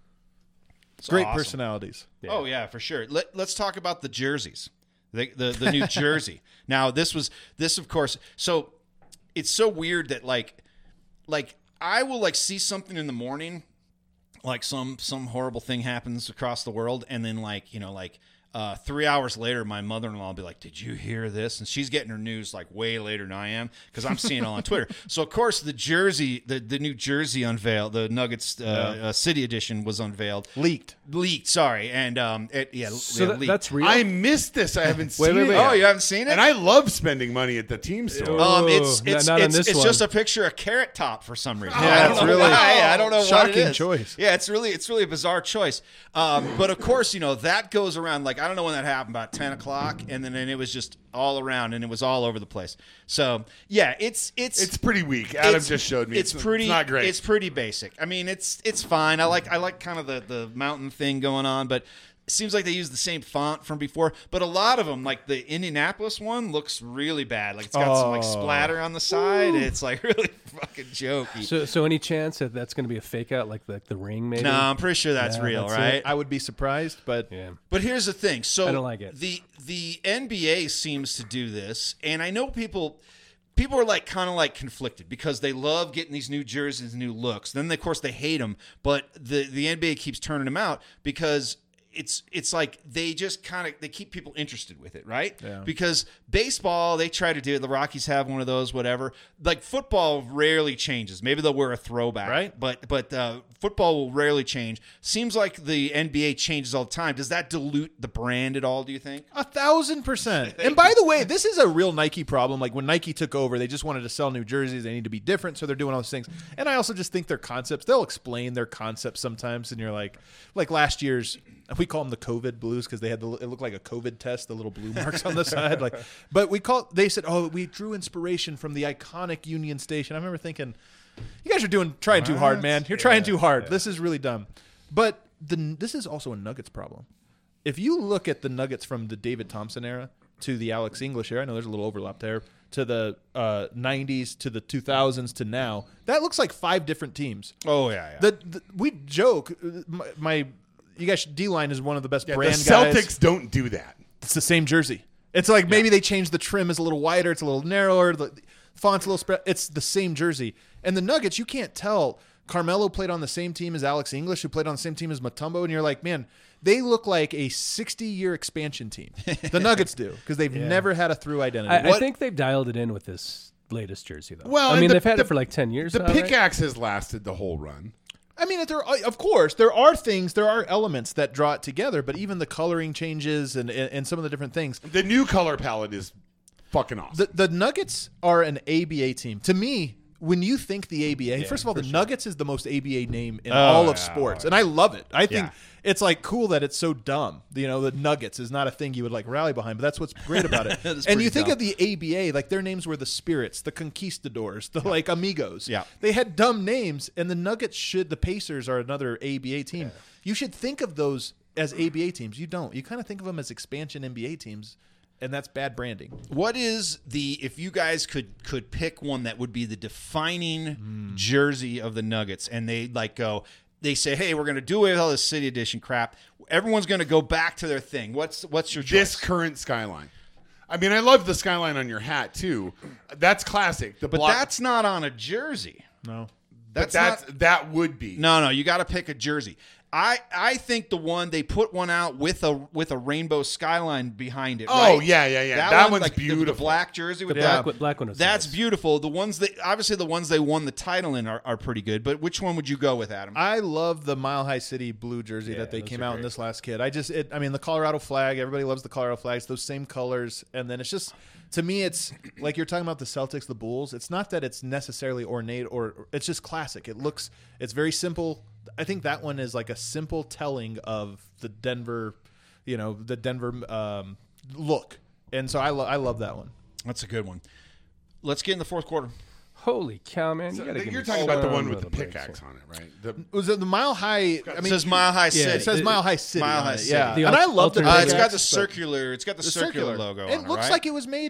It's Great awesome. personalities. Yeah. Oh yeah, for sure. Let, let's talk about the jerseys, the the, the new jersey. Now this was this of course. So it's so weird that like like I will like see something in the morning, like some some horrible thing happens across the world, and then like you know like. Uh, three hours later, my mother-in-law will be like, "Did you hear this?" And she's getting her news like way later than I am because I'm seeing it all on Twitter. So of course, the jersey, the, the new jersey unveiled, the Nuggets uh, yeah. uh, City Edition was unveiled, leaked, leaked. Sorry, and um, it, yeah, so yeah, that, leaked. that's real. I missed this. I haven't wait, seen wait, wait. it. Oh, you haven't seen it? And I love spending money at the team store. Um, it's Oh, it's not on it's, this it's one. just a picture of Carrot Top for some reason. Yeah, I don't it's know really why. I don't know shocking what it is. choice. Yeah, it's really it's really a bizarre choice. Um, but of course, you know that goes around like I don't know when that happened, about ten o'clock, and then and it was just all around, and it was all over the place. So yeah, it's it's It's pretty weak. Adam it's- just showed me. It's, pretty. It's not great. It's pretty basic. I mean, it's it's fine. I like I like kind of the the mountain thing going on, but. It seems like they use the same font from before, but a lot of them, like the Indianapolis one, looks really bad. Like it's got some like splatter on the side. And it's like really fucking jokey. So, so any chance that that's going to be a fake out, like the the ring? Maybe. No, I'm pretty sure that's Yeah, real, that's right? it. I would be surprised, but Yeah. But here's the thing. So I don't like it. The the N B A seems to do this, and I know people people are like kind of like conflicted because they love getting these new jerseys, new looks. Then of course they hate them, but the the N B A keeps turning them out because it's it's like they just kind of they keep people interested with it, right? Yeah. Because baseball, they try to do it. The Rockies have one of those, whatever. Like football rarely changes. Maybe they'll wear a throwback, Right. But but uh, football will rarely change. Seems like the N B A changes all the time. Does that dilute the brand at all? Do you think? a thousand percent. And by the way, this is a real Nike problem. Like when Nike took over, they just wanted to sell new jerseys. They need to be different, so they're doing all those things. And I also just think their concepts. They'll explain their concepts sometimes, and you're like, like last year's. We call them the COVID blues because they had the it looked like a COVID test, the little blue marks on the side. Like, but we call they said, oh, we drew inspiration from the iconic Union Station. I remember thinking, you guys are doing trying too hard, man. You're trying too hard. This is really dumb. But the this is also a Nuggets problem. If you look at the Nuggets from the David Thompson era to the Alex English era, I know there's a little overlap there, to the uh, nineties to the two thousands to now, that looks like five different teams. Oh yeah, yeah. The, the we joke uh, my, my you guys D-line is one of the best Yeah, brand the Celtics guys. don't do that. It's the same jersey. It's like maybe they changed the trim is a little wider, it's a little narrower, the font's a little spread. It's the same jersey. And the Nuggets, you can't tell. Carmelo played on the same team as Alex English, who played on the same team as Mutombo, and you're like, man, they look like a sixty-year expansion team. The Nuggets do because they've Yeah. never had a through identity. I, I What- think they've dialed it in with this latest jersey, though. Well, I and mean, the- they've had the- it for like ten years. The now, right? pickaxe has lasted the whole run. I mean, there are, of course there are things, there are elements that draw it together, but even the coloring changes and and, and some of the different things. The new color palette is fucking awesome. The the Nuggets are an A B A team. To me, when you think the A B A, first of all, the Nuggets is the most A B A name in all of yeah. sports, and I love it. I think Yeah. it's like cool that it's so dumb. You know, the Nuggets is not a thing you would like rally behind, but that's what's great about it. That is And pretty you think dumb. of the A B A, like their names were the Spirits, the Conquistadors, the like Amigos. Yeah. They had dumb names, and the Nuggets should. The Pacers are another A B A team. You should think of those as A B A teams. You don't. You kind of think of them as expansion N B A teams. And that's bad branding. What is the if you guys could could pick one that would be the defining Hmm. jersey of the Nuggets, and they like go, they say, hey, we're going to do away with all this City Edition crap. Everyone's going to go back to their thing. What's what's your choice? This current skyline. I mean, I love the skyline on your hat too. That's classic. The but block, that's not on a jersey. No. but That's, that's not, that would be. no, no. You got to pick a jersey. I, I think the one they put one out with a with a rainbow skyline behind it. Oh, right? yeah, yeah, yeah. That one, one's like, the- The, beautiful. black jersey with The that. black, black one was That's nice. beautiful. The ones that obviously the ones they won the title in are, are pretty good. But which one would you go with, Adam? I love the Mile High City blue jersey that they those came are out in great. this last kid. I just, it, I mean, the Colorado flag. Everybody loves the Colorado flags. Those same colors, and then it's just, to me, it's like you're talking about the Celtics, the Bulls. It's not that it's necessarily ornate, or it's just classic. It looks, it's very simple. I think that one is like a simple telling of the Denver, you know, the Denver um, look, and so I, lo- I love that one. That's a good one. Let's get in the fourth quarter. Holy cow, man! So You gotta give you're me talking about the one one with the little break pickaxe here. on it, right? The, Was it the Mile High? I It mean, says Mile High City. it says It- Mile High City. Mile on High it, City. Yeah, The and I al- love the. alternate- Uh, it's got the pickaxe, but- circular. It's got the, The circular, logo. It on looks right? like it was made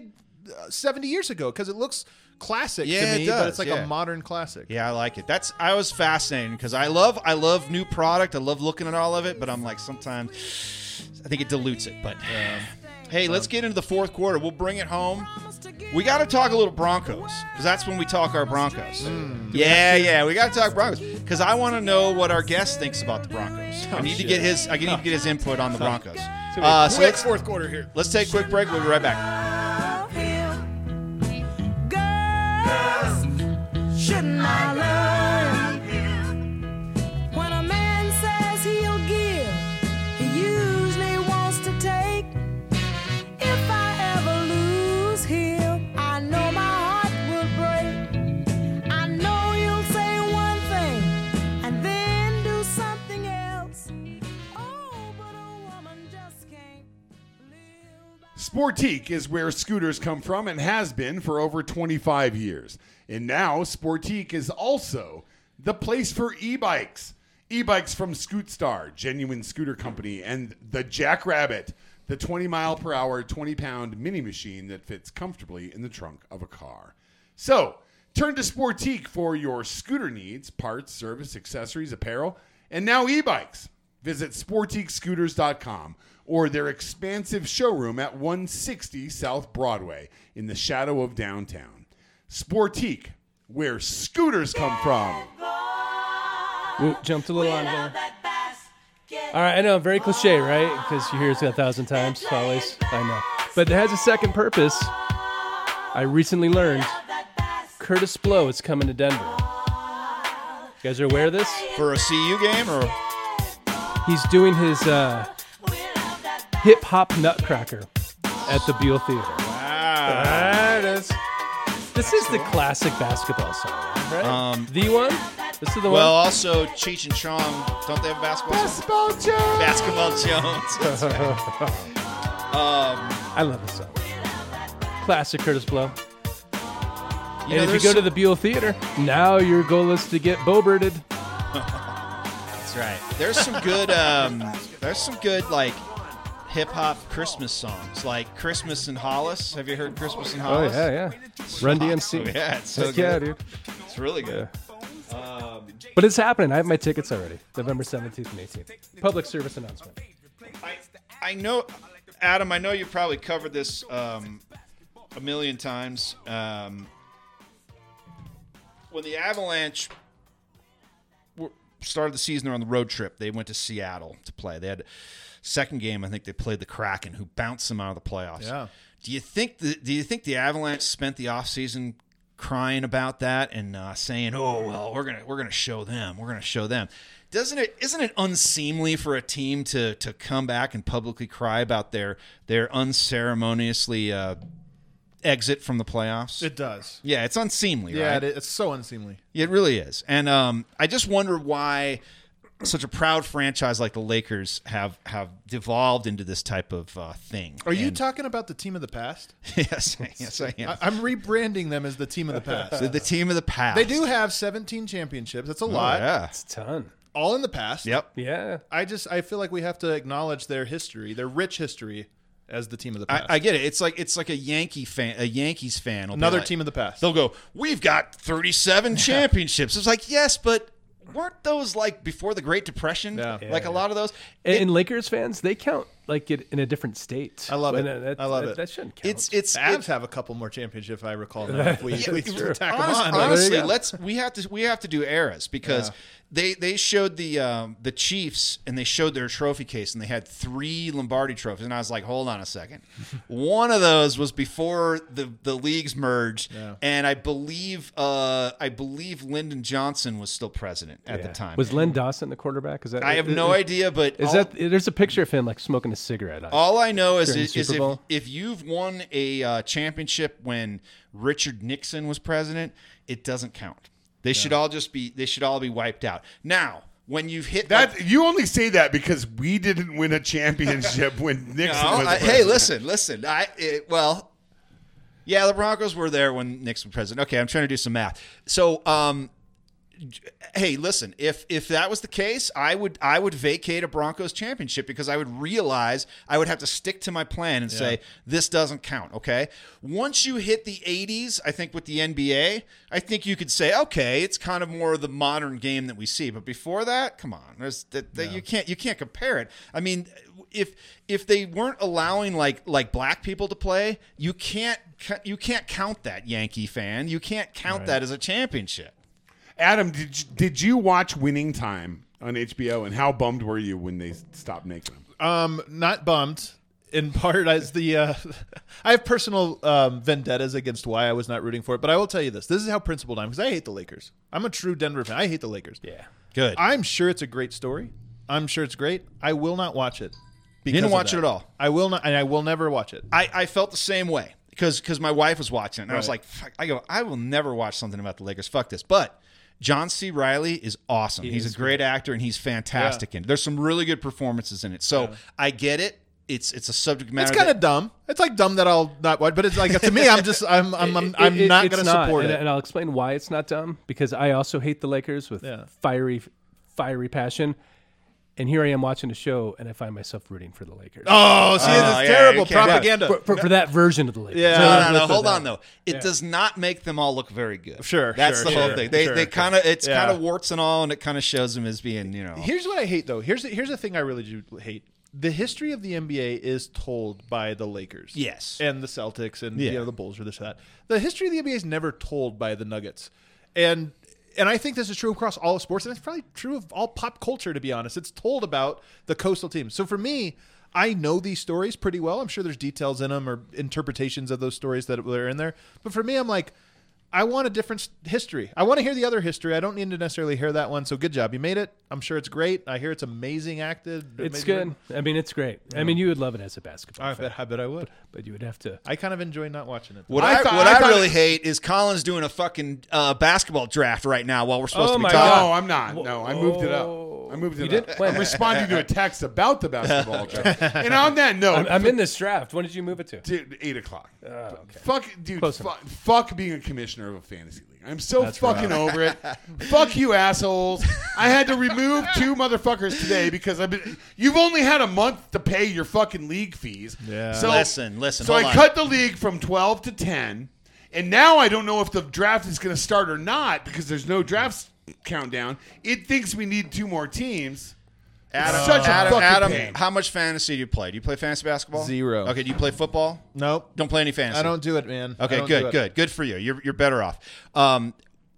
uh, seventy years ago because it looks classic Yeah, to it me, but does, it's like yeah. a modern classic. Yeah, I like it. That's I was fascinating because I love I love new product. I love looking at all of it, but I'm like sometimes I think it dilutes it. But hey, let's get into the fourth quarter. We'll bring it home. We got to talk a little Broncos because that's when we talk our Broncos. yeah, yeah, we got to talk Broncos because I want to know what our guest thinks about the Broncos. I need to get his I need to get his input on the Broncos. Uh, so Quick let's fourth quarter here. let's take a quick break. We'll be right back. Shouldn't I learn? When a man says he'll give, he usually wants to take. If I ever lose him, I know my heart will break. I know you'll say one thing and then do something else. Oh, but a woman just can't live. Sportique is where scooters come from and has been for over twenty-five years. And now Sportique is also the place for e-bikes. E-bikes from Scootstar, genuine scooter company, and the Jackrabbit, the twenty mile per hour, twenty pound mini machine that fits comfortably in the trunk of a car. So, turn to Sportique for your scooter needs, parts, service, accessories, apparel, and now e-bikes. Visit sportique scooters dot com or their expansive showroom at one sixty South Broadway in the shadow of downtown. Sportique, where scooters come from. Ooh, jumped a little on there. All right, I know, very cliche, right? Because you hear it a thousand times, always. I know. But it has a second purpose. I recently learned Curtis Blow is coming to Denver. You guys are aware of this? For a C U game or He's doing his uh, hip-hop nutcracker at the Buell Theater. wow. There it is. This is the classic basketball song, right? Um, the one? This is the Well, one? also Cheech and Chong, don't they have a basketball? Basketball Jones! Basketball Jones. That's right. um, I love this song. Classic Curtis Blow. you know, And if you there's go to some- the Buell Theater, now your goal is to get Boberted. That's right. There's some good. Um, there's some good like hip hop Christmas songs, like Christmas in Hollis. Have you heard Christmas in Oh, Hollis? yeah, yeah. Run D M C. Oh, yeah, it's so Heck good. yeah, dude. It's really good. Um, But it's happening. I have my tickets already. November seventeenth and eighteenth. Public service announcement. I, I know, Adam. I know you probably covered this um, a million times. Um, when the Avalanche were, started the season, they're on the road trip. They went to Seattle to play. They had second game. I think they played the Kraken, who bounced them out of the playoffs. Yeah. Do you think the Do you think the Avalanche spent the offseason crying about that and uh, saying, "Oh well, we're gonna we're gonna show them. We're gonna show them." Doesn't it? Isn't it unseemly for a team to to come back and publicly cry about their their unceremoniously uh, exit from the playoffs? It does. Yeah, it's unseemly. Yeah, right? it, it's so unseemly. It really is. And um, I just wonder why such a proud franchise like the Lakers have have devolved into this type of uh, thing. Are you And- talking about the team of the past? yes, yes, I am. I, I'm rebranding them as the team of the past. the, the team of the past. They do have seventeen championships. That's a Oh, lot. yeah. It's a ton. All in the past. Yep. Yeah. I just I feel like we have to acknowledge their history, their rich history, as the team of the past. I, I get it. It's like it's like a Yankee fan, a Yankees fan. will be Another like- team of the past. They'll go, "We've got thirty-seven championships." It's like, yes, but weren't those like before the Great Depression? Yeah. Like a lot of those. And, It- and Lakers fans, they count like it in a different state. I love it. And, uh, that- I love that- it. That shouldn't count. it's it's The Avs it- have a couple more championships, if I recall. Now, if we, Yeah, we that's true. tack Honest- them on. honestly, go. let's we have to we have to do eras because Yeah. they they showed the um, the Chiefs and they showed their trophy case and they had three Lombardi trophies and I was like, hold on a second, one of those was before the the leagues merged Yeah. and I believe uh, I believe Lyndon Johnson was still president at Yeah. the time. Was Len Dawson the quarterback? Is that? I have is- no idea, but Is all, that? There's a picture of him like smoking a cigarette. all I know is, During is, the is Super if, Bowl? if you've won a uh, championship when Richard Nixon was president, it doesn't count. They should all just be they should all be wiped out. Now, when you've hit That like- you only say that because we didn't win a championship when Nixon No, was I- hey, president. listen, listen. I it, well, yeah, the Broncos were there when Nixon was president. Okay, I'm trying to do some math. So, um, hey, listen, if if that was the case, I would I would vacate a Broncos championship because I would realize I would have to stick to my plan and say this doesn't count, okay? Once you hit the eighties, I think with the N B A, I think you could say, okay, it's kind of more of the modern game that we see. But before that, come on. There's that, that you can't you can't compare it. I mean, if if they weren't allowing like like black people to play, you can't you can't count that, Yankee fan. You can't count that as a championship. Adam, did you, did you watch Winning Time on H B O, and how bummed were you when they stopped making them? Um, not bummed. In part, as the uh, I have personal um, vendettas against why I was not rooting for it, but I will tell you this: this is how principled I am, because I hate the Lakers. I'm a true Denver fan. I hate the Lakers. Yeah, good. I'm sure it's a great story. I'm sure it's great. I will not watch it. You didn't of watch that. it at all. I will not, and I will never watch it. I, I felt the same way because because my wife was watching it, and I was Right. like, Fuck. I go, I will never watch something about the Lakers. Fuck this. But John C. Reilly is awesome. He's a great actor, and he's fantastic in it. There's some really good performances in it. So I get it. It's it's a subject matter. It's kind that- of dumb. It's like dumb that I'll not watch, but it's like to me, I'm just I'm I'm I'm, I'm It- it- not it's going to support and, it. and I'll explain why it's not dumb, because I also hate the Lakers with Yeah. fiery, fiery passion. And here I am watching a show, and I find myself rooting for the Lakers. Oh, see, Oh, it's yeah, terrible you can't- propaganda. for, for, for that version of the Lakers. Yeah. No, no, no. Listen, Hold no. on, though. It Yeah. does not make them all look very good. Sure, that's sure, the whole sure, thing. They sure, they sure. kind of it's Yeah. kind of warts and all, and it kind of shows them as being, you know. Here's what I hate, though. Here's the, here's the thing I really do hate. The history of the N B A is told by the Lakers. Yes. And the Celtics and Yeah. you know the Bulls or this or that. The history of the N B A is never told by the Nuggets. And and I think this is true across all of sports, and it's probably true of all pop culture, to be honest. It's told about the coastal teams. So for me, I know these stories pretty well. I'm sure there's details in them or interpretations of those stories that are in there. But for me, I'm like, I want a different s- history. I want to hear the other history. I don't need to necessarily hear that one. So good job. You made it. I'm sure it's great. I hear it's amazing acted. It's amazing- good. I mean, it's great. I mean, you would love it as a basketball I fan, bet, I bet I would. but you would have to. I kind of enjoy not watching it. What I I, thought- what I I, thought really it- hate is Colin's doing a fucking uh, basketball draft right now while we're supposed Oh to be my talking. God. No, I'm not. No, I moved it up. I moved it You up. did? When? I'm responding to a text about the basketball draft. And on that note, I'm, I'm in this draft. When did you move it to? dude, eight o'clock. Oh, Fuck, dude. Close Fu- enough. fuck being a commissioner of a fantasy league. I'm so fucking over it. Fuck you, assholes. I had to remove two motherfuckers today because I've been. You've only had a month to pay your fucking league fees. Yeah. So Listen, listen, So hold I on. cut the league from twelve to ten, and now I don't know if the draft is going to start or not because there's no draft countdown. It thinks we need two more teams. Adam, Such a Adam, fucking Adam, pain. how much fantasy do you play? Do you play fantasy basketball? Zero. Okay, do you play football? Nope. Don't play any fantasy. I don't do it, man. I Okay, don't do good, it. good, good for you. You're you're better off. Um,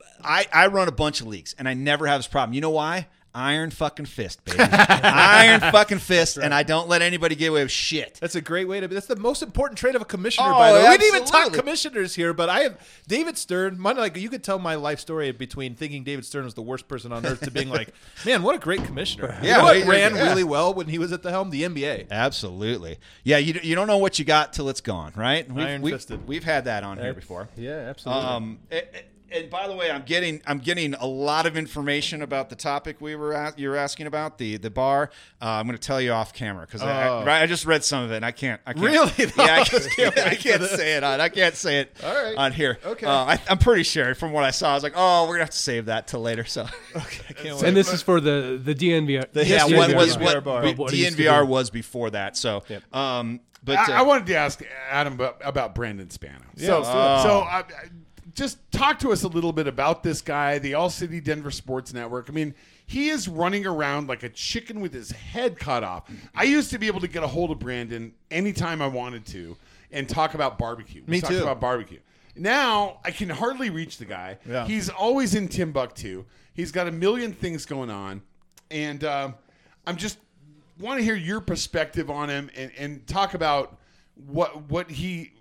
I I run a bunch of leagues, and I never have this problem. You know why? Iron fucking fist, baby. Iron fucking fist, and I don't let anybody get away with shit. That's a great way to be. That's the most important trait of a commissioner, Oh, by the way. We didn't even talk absolutely. commissioners here, but I have David Stern. My, like you could tell my life story between thinking David Stern was the worst person on earth to being like, man, what a great commissioner. Yeah, you know what he- ran yeah. really well when he was at the helm? The N B A. Absolutely. Yeah, you you don't know what you got till it's gone, right? We've, Iron we've, fisted. we've had that on here before. Yeah, absolutely. Um, and, and by the way, I'm getting I'm getting a lot of information about the topic we were at, you were asking about the the bar. Uh, I'm going to tell you off camera because I, Oh. I, I just read some of it and I can't. I can't Really? Yeah, I can't, I can't say it on. I can't say it All right. on here. Okay. Uh, I, I'm pretty sure from what I saw, I was like, oh, we're gonna have to save that till later. So I can't wait. and this is for the the D N V R. The yeah, history what of was the what bar. B- What it used to D N V R be. was before that. So, Yep. um, but I, uh, I wanted to ask Adam about, about Brandon Spano. so, let's do it. so I, I- just talk to us a little bit about this guy, the All City Denver Sports Network. I mean, he is running around like a chicken with his head cut off. I used to be able to get a hold of Brandon anytime I wanted to and talk about barbecue. Me Talk too. about barbecue. Now I can hardly reach the guy. Yeah. He's always in Timbuktu. He's got a million things going on, and um, I'm just want to hear your perspective on him and, and talk about what what he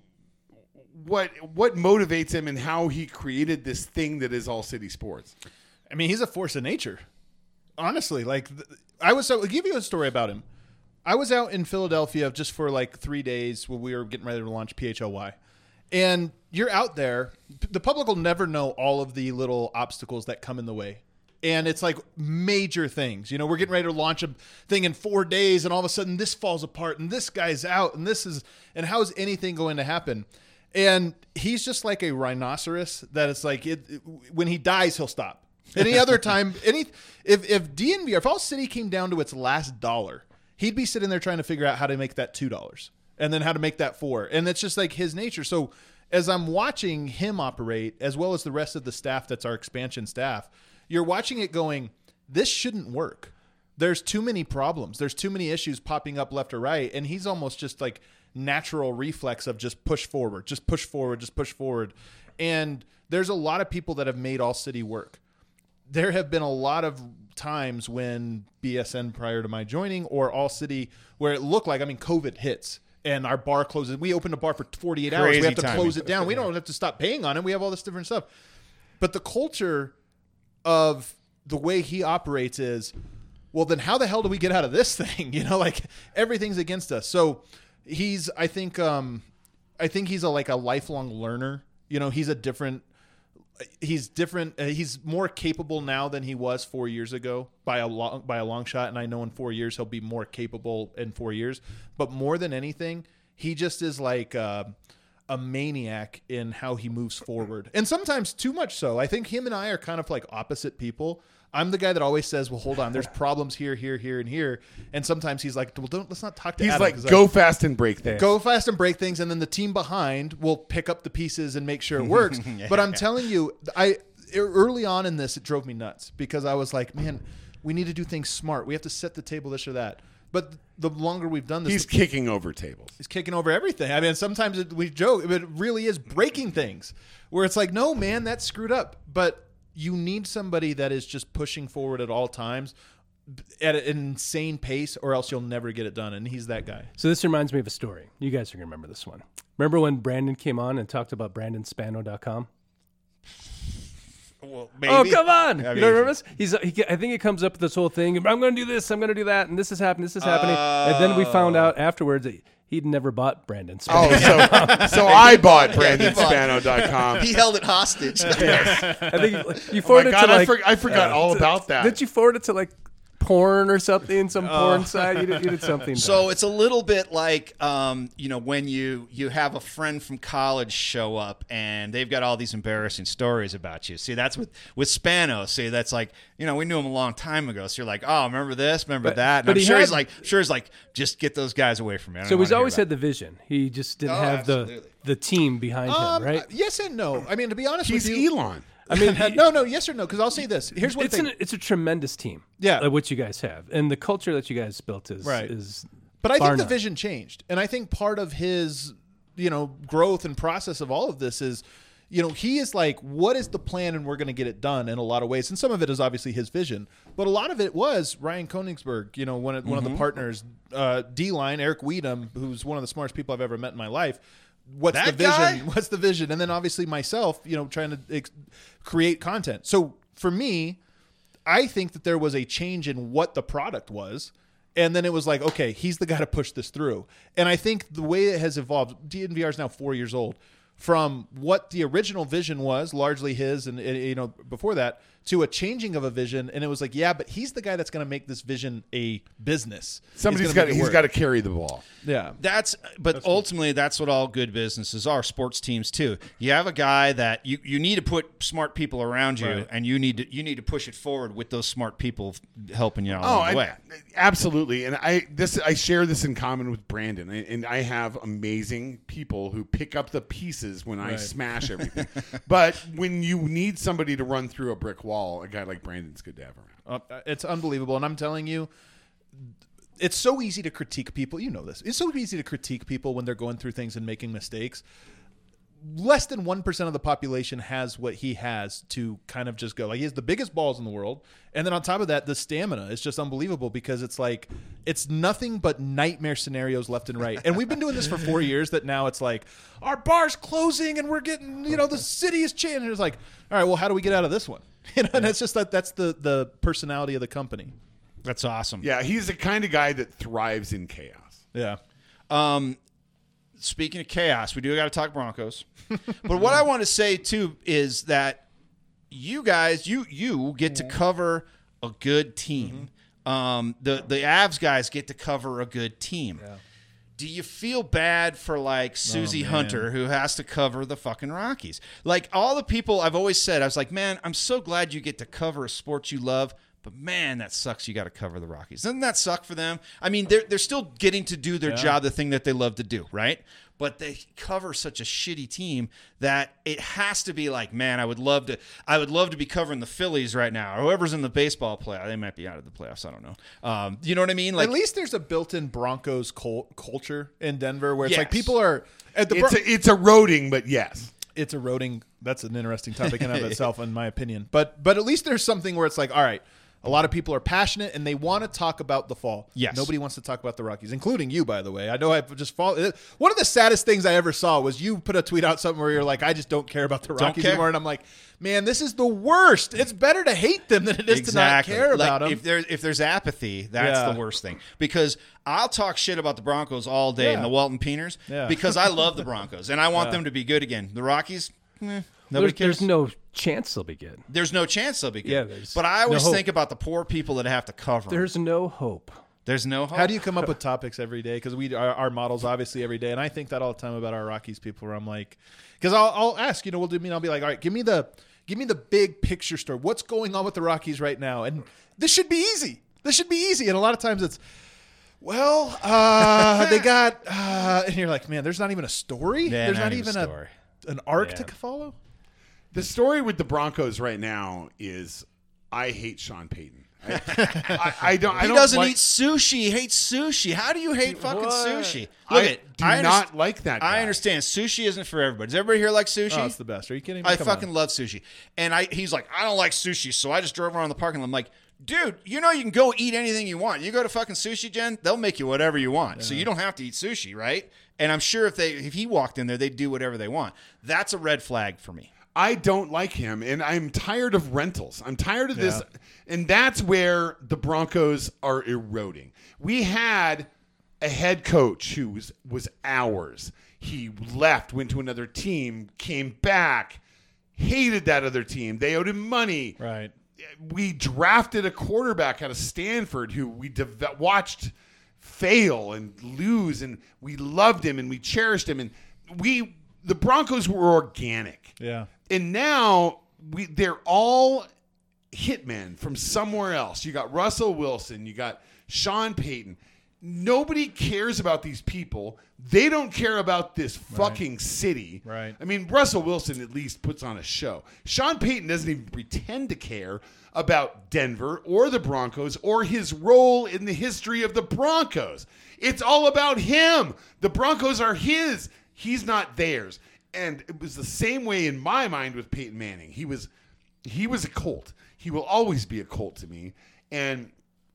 what what motivates him and how he created this thing that is All City Sports. I mean, he's a force of nature. Honestly, like th- I was. So, I'll give you a story about him. I was out in Philadelphia just for like three days when we were getting ready to launch P H L Y, and you're out there. p- The public will never know all of the little obstacles that come in the way. And it's like major things. You know, we're getting ready to launch a thing in four days, and all of a sudden this falls apart, and this guy's out, and this is, and how is anything going to happen? And he's just like a rhinoceros that it's like, it, it- when he dies, he'll stop. Any other time, any if if D N V R, if All City came down to its last dollar, he'd be sitting there trying to figure out how to make that two dollars and then how to make that four. And it's just like his nature. So as I'm watching him operate, as well as the rest of the staff that's our expansion staff, you're watching it going, this shouldn't work. There's too many problems. There's too many issues popping up left or right. And he's almost just like natural reflex of just push forward, just push forward, just push forward. And there's a lot of people that have made All City work. There have been a lot of times when B S N prior to my joining or All City where it looked like, I mean, COVID hits and our bar closes. We opened a bar for forty-eight hours. We have to timing. close it down. We don't have to stop paying on it. We have all this different stuff. But the culture of the way he operates is, well, then how the hell do we get out of this thing? You know, like everything's against us. So he's, I think, um, I think he's a, like a lifelong learner. You know, he's a different, he's different. Uh, he's more capable now than he was four years ago by a long, by a long shot. And I know in four years, he'll be more capable in four years, but more than anything, he just is like, uh, a maniac in how he moves forward. And sometimes too much so. I think him and I are kind of like opposite people. I'm the guy that always says, well, hold on, there's problems here, here, here, and here. And sometimes he's like, well, don't, let's not talk to He's Adam, like, 'cause go I, fast and break things. go fast and break things. And then the team behind will pick up the pieces and make sure it works. Yeah. But I'm telling you, I early on in this, it drove me nuts because I was like, man, we need to do things smart. We have to set the table this or that. But the longer we've done this, He's kicking over tables. He's kicking over everything. I mean, sometimes it, we joke, but it really is breaking things where it's like, no, man, that's screwed up. But you need somebody that is just pushing forward at all times at an insane pace, or else you'll never get it done. And he's that guy. So this reminds me of a story. You guys are going to remember this one. Remember when Brandon came on and talked about Brandon Spano dot com? Well, Oh, come on. I you mean, don't remember this? He's, he, I think it comes up with this whole thing. I'm going to do this. I'm going to do that. And this is happening. This is happening. And then we found out afterwards that he'd never bought Brandon Spano. Oh, so so I bought Brandon Spano dot com. He held it hostage. I think you, you Oh my forwarded God, to like. I, for, I forgot all about that. Did you forward it to like porn or something? Some porn site? You did, you did something. So it's a little bit like, um, you know, when you, you have a friend from college show up and they've got all these embarrassing stories about you. See, that's with, with Spano. See, that's like, you know, we knew him a long time ago. So you're like, oh, remember this, remember But- that. And but I'm he sure had- he's like, sure he's like, just get those guys away from me. I don't So he's wanna hear always about had the vision. He just didn't Oh, have the absolutely. the team behind Um, him, right? Yes and no. I mean, to be honest He's with you, Elon. I mean, he- no, no, yes or no. Because I'll say this. Here's one it's thing. an, it's a tremendous team. Yeah. like what you guys have, and the culture that you guys built is Right. is. But I bar think the none. vision changed. And I think part of his, you know, growth and process of all of this is, you know, he is like, what is the plan and we're going to get it done in a lot of ways. And some of it is obviously his vision. But a lot of it was Ryan Koenigsberg, you know, one of, one of the partners, uh, D-Line, Eric Weedham, who's one of the smartest people I've ever met in my life. What's That the vision? guy? What's the vision? And then obviously myself, you know, trying to ex- create content. So for me, I think that there was a change in what the product was. And then it was like, okay, he's the guy to push this through. And I think the way it has evolved, D N V R is now four years old. From what the original vision was, largely his, and, and you know, before that, to a changing of a vision, and it was like, yeah, but he's the guy that's going to make this vision a business. Somebody's He's got. gonna make it He's work. got to carry the ball. Yeah, That's, but ultimately, that's what all good businesses are. Sports teams too. You have a guy that you, you need to put smart people around you, Right. and you need to you need to push it forward with those smart people helping you Oh, along I, the way. absolutely. And I this I share this in common with Brandon. And and I have amazing people who pick up the pieces when I smash everything. But when you need somebody to run through a brick wall, a guy like Brandon's good to have around. Uh, it's unbelievable. And I'm telling you, it's so easy to critique people. You know this. It's so easy to critique people when they're going through things and making mistakes. Less than one percent of the population has what he has to kind of just go. Like, he has the biggest balls in the world. And then on top of that, the stamina is just unbelievable because it's like, it's nothing but nightmare scenarios left and right. And we've been doing this for four years that now it's like, our bar's closing and we're getting, you know, the city is changing. It's like, all right, well, how do we get out of this one? You know, and it's just that that's the, the personality of the company. That's awesome. Yeah, he's the kind of guy that thrives in chaos. Yeah. Um, speaking of chaos, we do got to talk Broncos. But what I want to say too is that you guys, you you get to cover a good team. Um, the the Avs guys get to cover a good team. do you feel bad for like Susie Oh, Hunter who has to cover the fucking Rockies? Like all the people I've always said, I was like, man, I'm so glad you get to cover a sport you love. But man, that sucks. You got to cover the Rockies. Doesn't that suck for them? I mean, they're they're still getting to do their job, the thing that they love to do, right? But they cover such a shitty team that it has to be like, man, I would love to. I would love to be covering the Phillies right now, or whoever's in the baseball playoff. They might be out of the playoffs. I don't know. Um, you know what I mean? Like, At least there's a built-in Broncos cul- culture in Denver where it's Yes. like people are at the. It's, Bron- a, it's eroding, but yes. it's eroding. That's an interesting topic in and of itself, in my opinion. But but at least there's something where it's like, all right, a lot of people are passionate and they want to talk about the fall. Yes. Nobody wants to talk about the Rockies, including you, by the way. I know I've just fall. One of the saddest things I ever saw was you put a tweet out something where you're like, I just don't care about the Rockies care. anymore, and I'm like, man, this is the worst. It's better to hate them than it is exactly. to not care Like, about them. If there if there's apathy, that's Yeah. the worst thing. Because I'll talk shit about the Broncos all day Yeah. and the Walton Peeners Yeah. because I love the Broncos and I want Yeah. them to be good again. The Rockies, eh, nobody There's, cares. there's no chance they'll be good. There's no chance they'll be good. Yeah, there's but I no always hope. think about the poor people that have to cover 'em. There's no hope. There's no hope. How do you come up with topics every day? Because we our, our models obviously every day, and I think that all the time about our Rockies people. Where I'm like, because I'll, I'll ask, you know, we'll do me, and I'll be like, all right, give me the give me the big picture story. What's going on with the Rockies right now? And this should be easy. This should be easy. And a lot of times it's, well, uh, they got, uh, and you're like, man, there's not even a story. Yeah, there's not not, even even a a, story. an arc Yeah. to follow. The story with the Broncos right now is I hate Sean Payton. I, I, I don't. I He don't doesn't like, eat sushi. He hates sushi. How do you hate fucking What? sushi? Look I at do I not underst- like that guy. I understand sushi isn't for everybody. Does everybody here like sushi? Oh, it's the best. Are you kidding me? I Come fucking on. love sushi. And I he's like, I don't like sushi, so I just drove around the parking lot. I'm like, dude, you know you can go eat anything you want. You go to fucking Sushi Gen, they'll make you whatever you want. So you don't have to eat sushi, right? And I'm sure if they if he walked in there, they'd do whatever they want. That's a red flag for me. I don't like him, and I'm tired of rentals. I'm tired of this, Yeah. and that's where the Broncos are eroding. We had a head coach who was, was ours. He left, went to another team, came back, hated that other team. They owed him money. Right. We drafted a quarterback out of Stanford who we de- watched fail and lose, and we loved him and we cherished him, and we the Broncos were organic. Yeah. And now we they're all hitmen from somewhere else. You got Russell Wilson, you got Sean Payton. Nobody cares about these people. They don't care about this fucking city. Right. I mean, Russell Wilson at least puts on a show. Sean Payton doesn't even pretend to care about Denver or the Broncos or his role in the history of the Broncos. It's all about him. The Broncos are his. He's not theirs. And it was the same way in my mind with Peyton Manning. He was he was a Colt. He will always be a Colt to me. And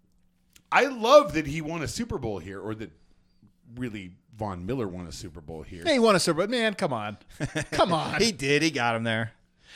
I love that he won a Super Bowl here, or that really Von Miller won a Super Bowl here. Hey, you want to serve, but man, come on, come on. He did. He got him there.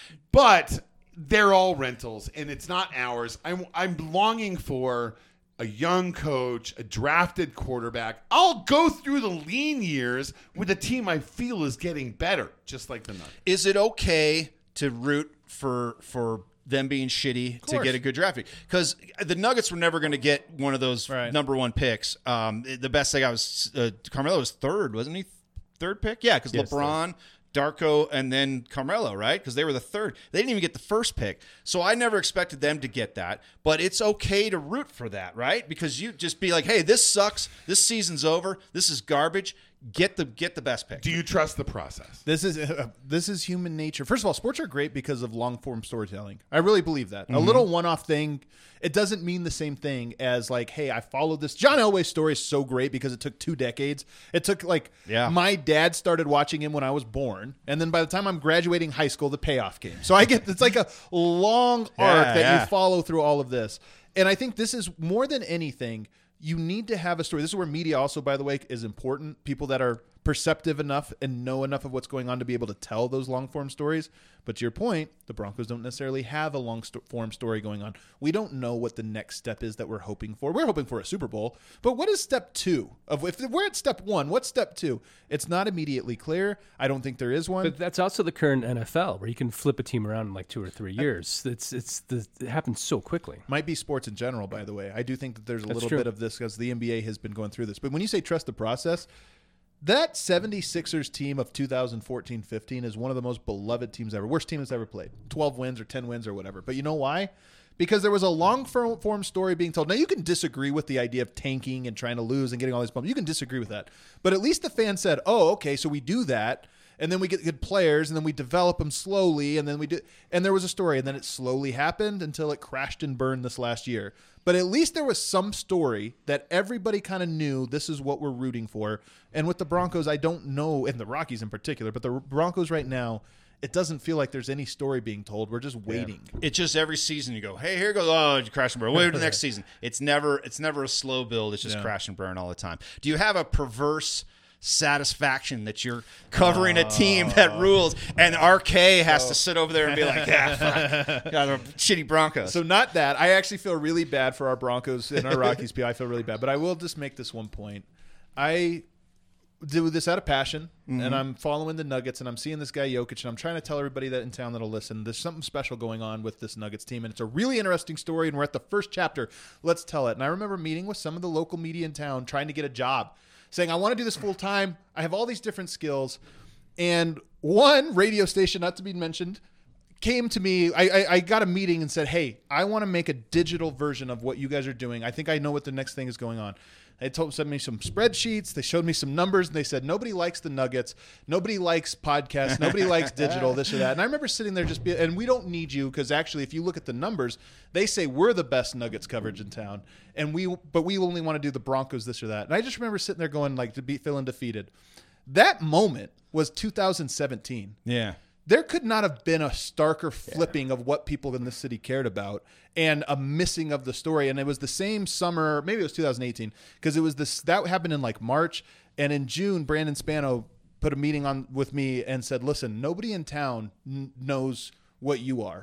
But they're all rentals, and it's not ours. I'm I'm longing for a young coach, a drafted quarterback. I'll go through the lean years with a team I feel is getting better, just like the Nuggets. Is it okay to root for for them being shitty to course. get a good draft pick? Because the Nuggets were never going to get one of those Right. number one picks. Um, the best thing I was uh, Carmelo was third, wasn't he? Third pick, yeah, because Yes, LeBron, Darko, and then Carmelo, right? Because they were the third. They didn't even get the first pick, so I never expected them to get that. But it's okay to root for that, right? Because you just be like, hey, this sucks. This season's over. This is garbage. Get the get the best pick. Do you trust the process? This is uh, this is human nature. First of all, sports are great because of long form storytelling. I really believe that. Mm-hmm. A little one off thing, it doesn't mean the same thing as like, hey, I followed this. John Elway's story is so great because it took two decades. It took like Yeah. my dad started watching him when I was born, and then by the time I'm graduating high school, the payoff came. So I get it's like a long arc Yeah, that yeah. you follow through all of this. And I think this is more than anything. You need to have a story. This is where media also, by the way, is important. People that are perceptive enough and know enough of what's going on to be able to tell those long form stories. But to your point, the Broncos don't necessarily have a long sto- form story going on. We don't know what the next step is that we're hoping for. We're hoping for a Super Bowl, but what is step two? Of if we're at step one, what's step two? It's not immediately clear. I don't think there is one. But that's also the current N F L, where you can flip a team around in like two or three years. It's it's the, it happens so quickly. Might be sports in general, by the way. I do think that there's a That's little true. bit of this because the N B A has been going through this. But when you say trust the process, That 76ers team of two thousand fourteen fifteen is one of the most beloved teams ever. Worst team that's ever played. twelve wins or ten wins or whatever. But you know why? Because there was a long form story being told. Now, you can disagree with the idea of tanking and trying to lose and getting all these bumps. You can disagree with that. But at least the fans said, oh, okay, so we do that. And then we get good players, and then we develop them slowly, and then we do. And there was a story, and then it slowly happened until it crashed and burned this last year. But at least there was some story that everybody kind of knew this is what we're rooting for. And with the Broncos, I don't know, and the Rockies in particular, but the Broncos right now, it doesn't feel like there's any story being told. We're just waiting. Yeah. It's just every season you go, hey, here goes, oh, you crash and burn. Wait for the next season. It's never, it's never a slow build. It's just yeah. crash and burn all the time. Do you have a perverse satisfaction that you're covering uh, a team that rules, and R K has so, to sit over there and be like, yeah, fuck, got a shitty Broncos. So not that. I actually feel really bad for our Broncos and our Rockies. I feel really bad, but I will just make this one point. I do this out of passion, mm-hmm. and I'm following the Nuggets, and I'm seeing this guy Jokic, and I'm trying to tell everybody that in town that'll listen, there's something special going on with this Nuggets team, and it's a really interesting story, and we're at the first chapter. Let's tell it. And I remember meeting with some of the local media in town, trying to get a job, saying, I want to do this full time. I have all these different skills. And one radio station, not to be mentioned, came to me. I, I, I got a meeting and said, hey, I want to make a digital version of what you guys are doing. I think I know what the next thing is going on. They told sent me some spreadsheets. They showed me some numbers, and they said, nobody likes the Nuggets. Nobody likes podcasts. Nobody likes digital, this or that. And I remember sitting there just be, and we don't need you, because actually, if you look at the numbers, they say we're the best Nuggets coverage in town, and we, but we only want to do the Broncos, this or that. And I just remember sitting there going, like, to be feeling defeated. That moment was two thousand seventeen. Yeah. There could not have been a starker flipping yeah. of what people in this city cared about and a missing of the story. And it was the same summer, maybe it was two thousand eighteen, because it was this that happened in like March. And in June, Brandon Spano put a meeting on with me and said, listen, nobody in town n- knows what you are.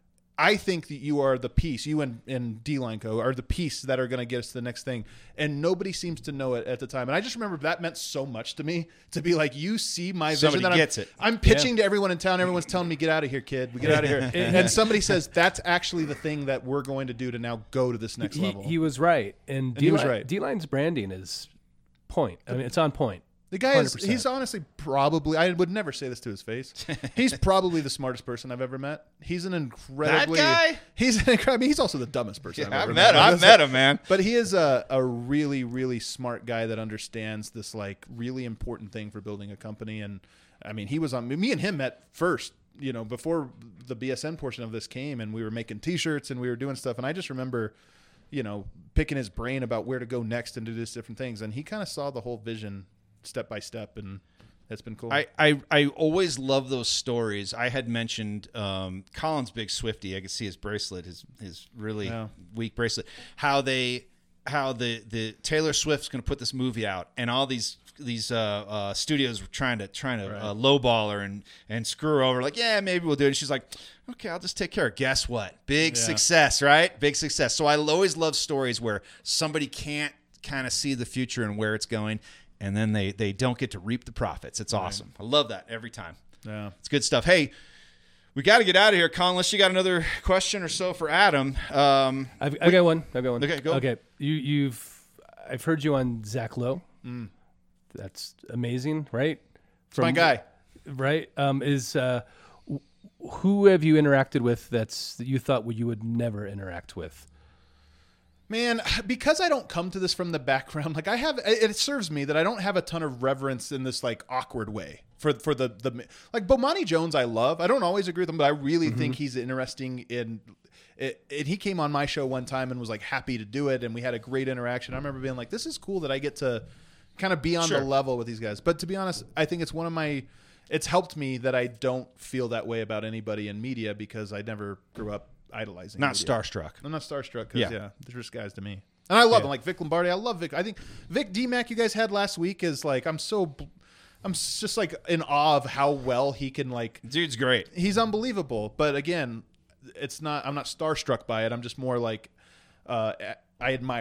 I think that you are the piece, you and, and D-Line Co. are the piece that are going to get us to the next thing. And nobody seems to know it at the time. And I just remember that meant so much to me, to be like, you see my somebody vision. That gets I'm, it. I'm pitching yeah. to everyone in town. Everyone's telling me, get out of here, kid. We get out of here. And somebody says, that's actually the thing that we're going to do to now go to this next he, level. He was right. And, and he was right. D-Line's branding is point. I mean, it's on point. The guy is, he's honestly probably, I would never say this to his face. He's probably the smartest person I've ever met. He's an incredibly, that guy? He's an incredible, I mean, he's also the dumbest person yeah, I've ever I've met. met. I've met him, man. But he is a, a really, really smart guy that understands this like really important thing for building a company. And I mean, he was on, me and him met first, you know, before the B S N portion of this came, and we were making t-shirts and we were doing stuff. And I just remember, you know, picking his brain about where to go next and do this different things. And he kind of saw the whole vision step by step, and that's been cool. I, I, I always love those stories. I had mentioned um, Colin's big Swiftie. I could see his bracelet, his his really yeah. weak bracelet. How they, how the the Taylor Swift's going to put this movie out, and all these these uh, uh, studios were trying to trying to right. uh, lowball her and and screw her over. Like, yeah, maybe we'll do it. And she's like, okay, I'll just take care of it. Guess what? Big yeah. success, right? Big success. So I always love stories where somebody can't kind of see the future and where it's going, and then they, they don't get to reap the profits. It's awesome. Right. I love that every time. Yeah. It's good stuff. Hey, we got to get out of here, Colin, unless you got another question or so for Adam. Um, I've, I've got one. I've got one. Okay, go. Okay. You, you've, I've heard you on Zach Lowe. Mm. That's amazing, right? From, my guy. Right. Um, is, uh, who have you interacted with that's that you thought you would never interact with? Man, because I don't come to this from the background, like I have, it serves me that I don't have a ton of reverence in this like awkward way for for the the like Bomani Jones. I love. I don't always agree with him, but I really mm-hmm. think he's interesting. In it, it, he came on my show one time and was like happy to do it, and we had a great interaction. I remember being like, "This is cool that I get to kind of be on sure. the level with these guys." But to be honest, I think it's one of my. It's helped me that I don't feel that way about anybody in media because I never grew up idolizing. Not media. starstruck. I'm not starstruck because yeah. yeah, they're just guys to me. And I love yeah. them, like Vic Lombardi. I love Vic. I think Vic D-Mac you guys had last week is like I'm so I'm just like in awe of how well he can like. Dude's great. He's unbelievable. But again, it's not. I'm not starstruck by it. I'm just more like uh, I admire it.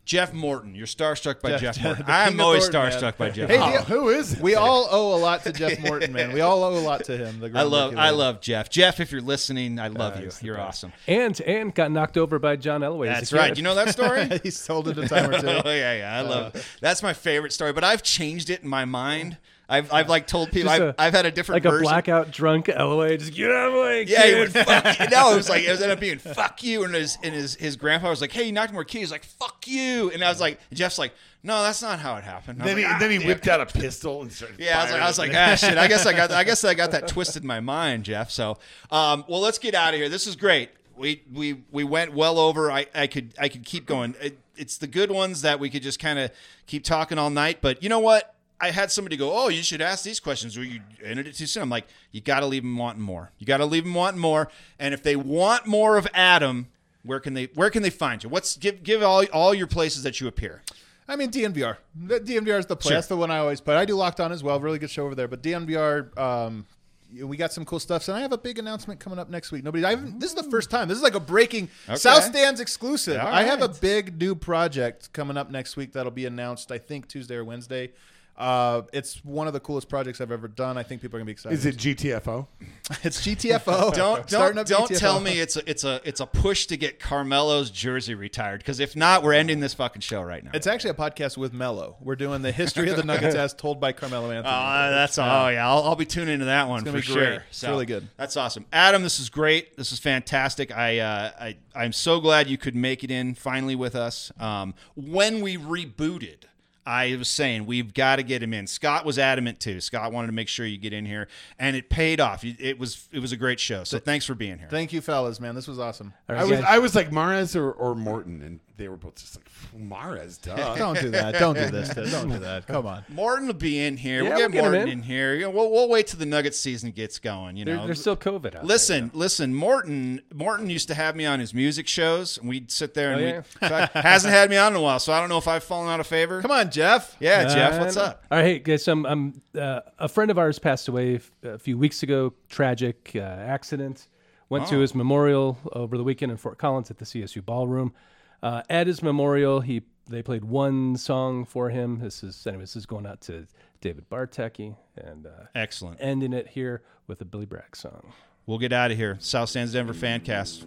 Jeff Morton. You're starstruck by Jeff- Jeff Morton. the I'm King of always Thornton, man. starstruck by Jeff Hey, Morton. the- Who is it? We all owe a lot to Jeff Morton, man. We all owe a lot to him. The I love groundbreaking I legend. love Jeff. Jeff, if you're listening, I love you. You're awesome. And and got knocked over by John Elway. as a That's kid. right. You know that story? He's told it a time or two. Oh yeah, yeah. I love it. That's my favorite story. But I've changed it in my mind. I've I've like told people Just I've, a- I've had a different like version. a blackout drunk Elway. Just get out of my way, Yeah, he kid. would fuck you. No, it was like it was ended up being fuck you, and his and his his grandpa was like, "Hey, you knocked more keys." Like fuck you, and I was like, Jeff's like, "No, that's not how it happened." I was Then he, like, "Ah, then he damn." whipped out a pistol and started. Yeah, I was like, firing I was at like, me. ah, shit. I guess I got, I guess I got that twisted in my mind, Jeff. So, um, well, let's get out of here. This is great. We we we went well over. I, I could I could keep going. It, it's the good ones that we could just kind of keep talking all night. But you know what? I had somebody go, "Oh, you should ask these questions, or you ended it too soon." I'm like, you got to leave them wanting more. You got to leave them wanting more. And if they want more of Adam, where can they where can they find you? What's give give all all your places that you appear. I mean, D N V R. The D N V R is the play. Sure. That's the one I always put. I do Locked On as well. Really good show over there. But D N V R, um, we got some cool stuff. And I have a big announcement coming up next week. Nobody, I haven't, this is the first time. This is like a breaking South Stands exclusive. All I have a right. big new project coming up next week that'll be announced, I think, Tuesday or Wednesday. Uh, it's one of the coolest projects I've ever done. I think people are gonna be excited. Is it G T F O? It's G T F O. Don't Starting don't up don't G T F O. tell me it's a it's a it's a push to get Carmelo's jersey retired, because if not, we're ending this fucking show right now. It's actually a podcast with Mello. We're doing the history of the Nuggets as told by Carmelo Anthony. Oh, that's oh yeah, I'll, I'll be tuning into that one gonna for be sure. great. It's really good. That's awesome, Adam. This is great. This is fantastic. I uh, I I'm so glad you could make it in finally with us. Um, when we rebooted, I was saying we've got to get him in. Scott was adamant too. Scott wanted to make sure you get in here, and it paid off. It was it was a great show. So thanks for being here. Thank you, fellas, man. This was awesome. All right, I was guys. I was like Mahrez or, or Morton, and they were both just like Mahrez. Duh. Don't do that. Don't do this. Don't do that. Come on. Morton will be in here. Yeah, we'll we'll get get him Morton in. in here. You know, we'll we'll wait till the Nuggets season gets going. You There- know, there's still COVID out Listen, listen. Morton, Morton used to have me on his music shows, and we'd sit there and Oh, we hasn't had me on in a while. So I don't know if I've fallen out of favor. Come on, Jeff. Yeah, there. Jeff, Uh, what's up? All right, hey guys. Um, um, uh, a friend of ours passed away f- a few weeks ago. Tragic uh, accident. Went to Oh. his memorial over the weekend in Fort Collins at the C S U Ballroom. Uh, at his memorial, he they played one song for him. This is anyways. This is going out to David Bartecki and uh, Excellent. ending it here with a Billy Bragg song. We'll get out of here. South Stands Denver Fancast.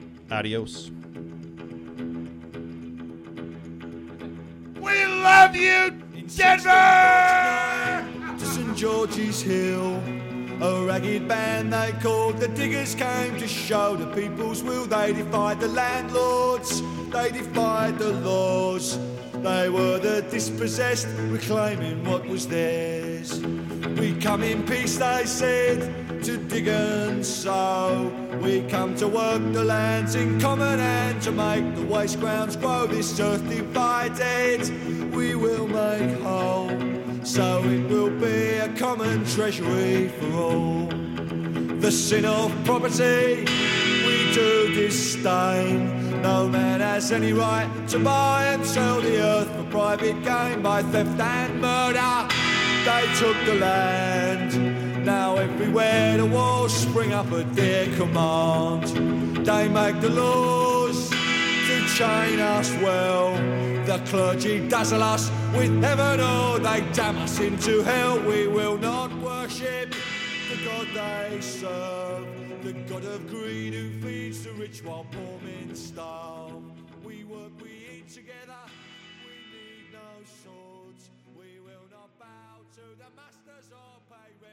Adios. We love you, Denver! To Saint George's Hill, a ragged band they called the Diggers came to show the people's will. They defied the landlords, they defied the laws. They were the dispossessed, reclaiming what was theirs. We come in peace, they said, to dig and sow. We come to work the lands in common and to make the waste grounds grow. This earth divided, we will make whole. So it will be a common treasury for all. The sin of property we do disdain. No man has any right to buy and sell the earth for private gain. By theft and murder they took the land. Now everywhere the walls spring up at their command. They make the laws to chain us well. The clergy dazzle us with heaven, or they damn us into hell. We will not worship the God they serve, the God of greed who feeds the rich while poor men starve. We work, we eat together, we need no swords. We will not bow to the masters or pay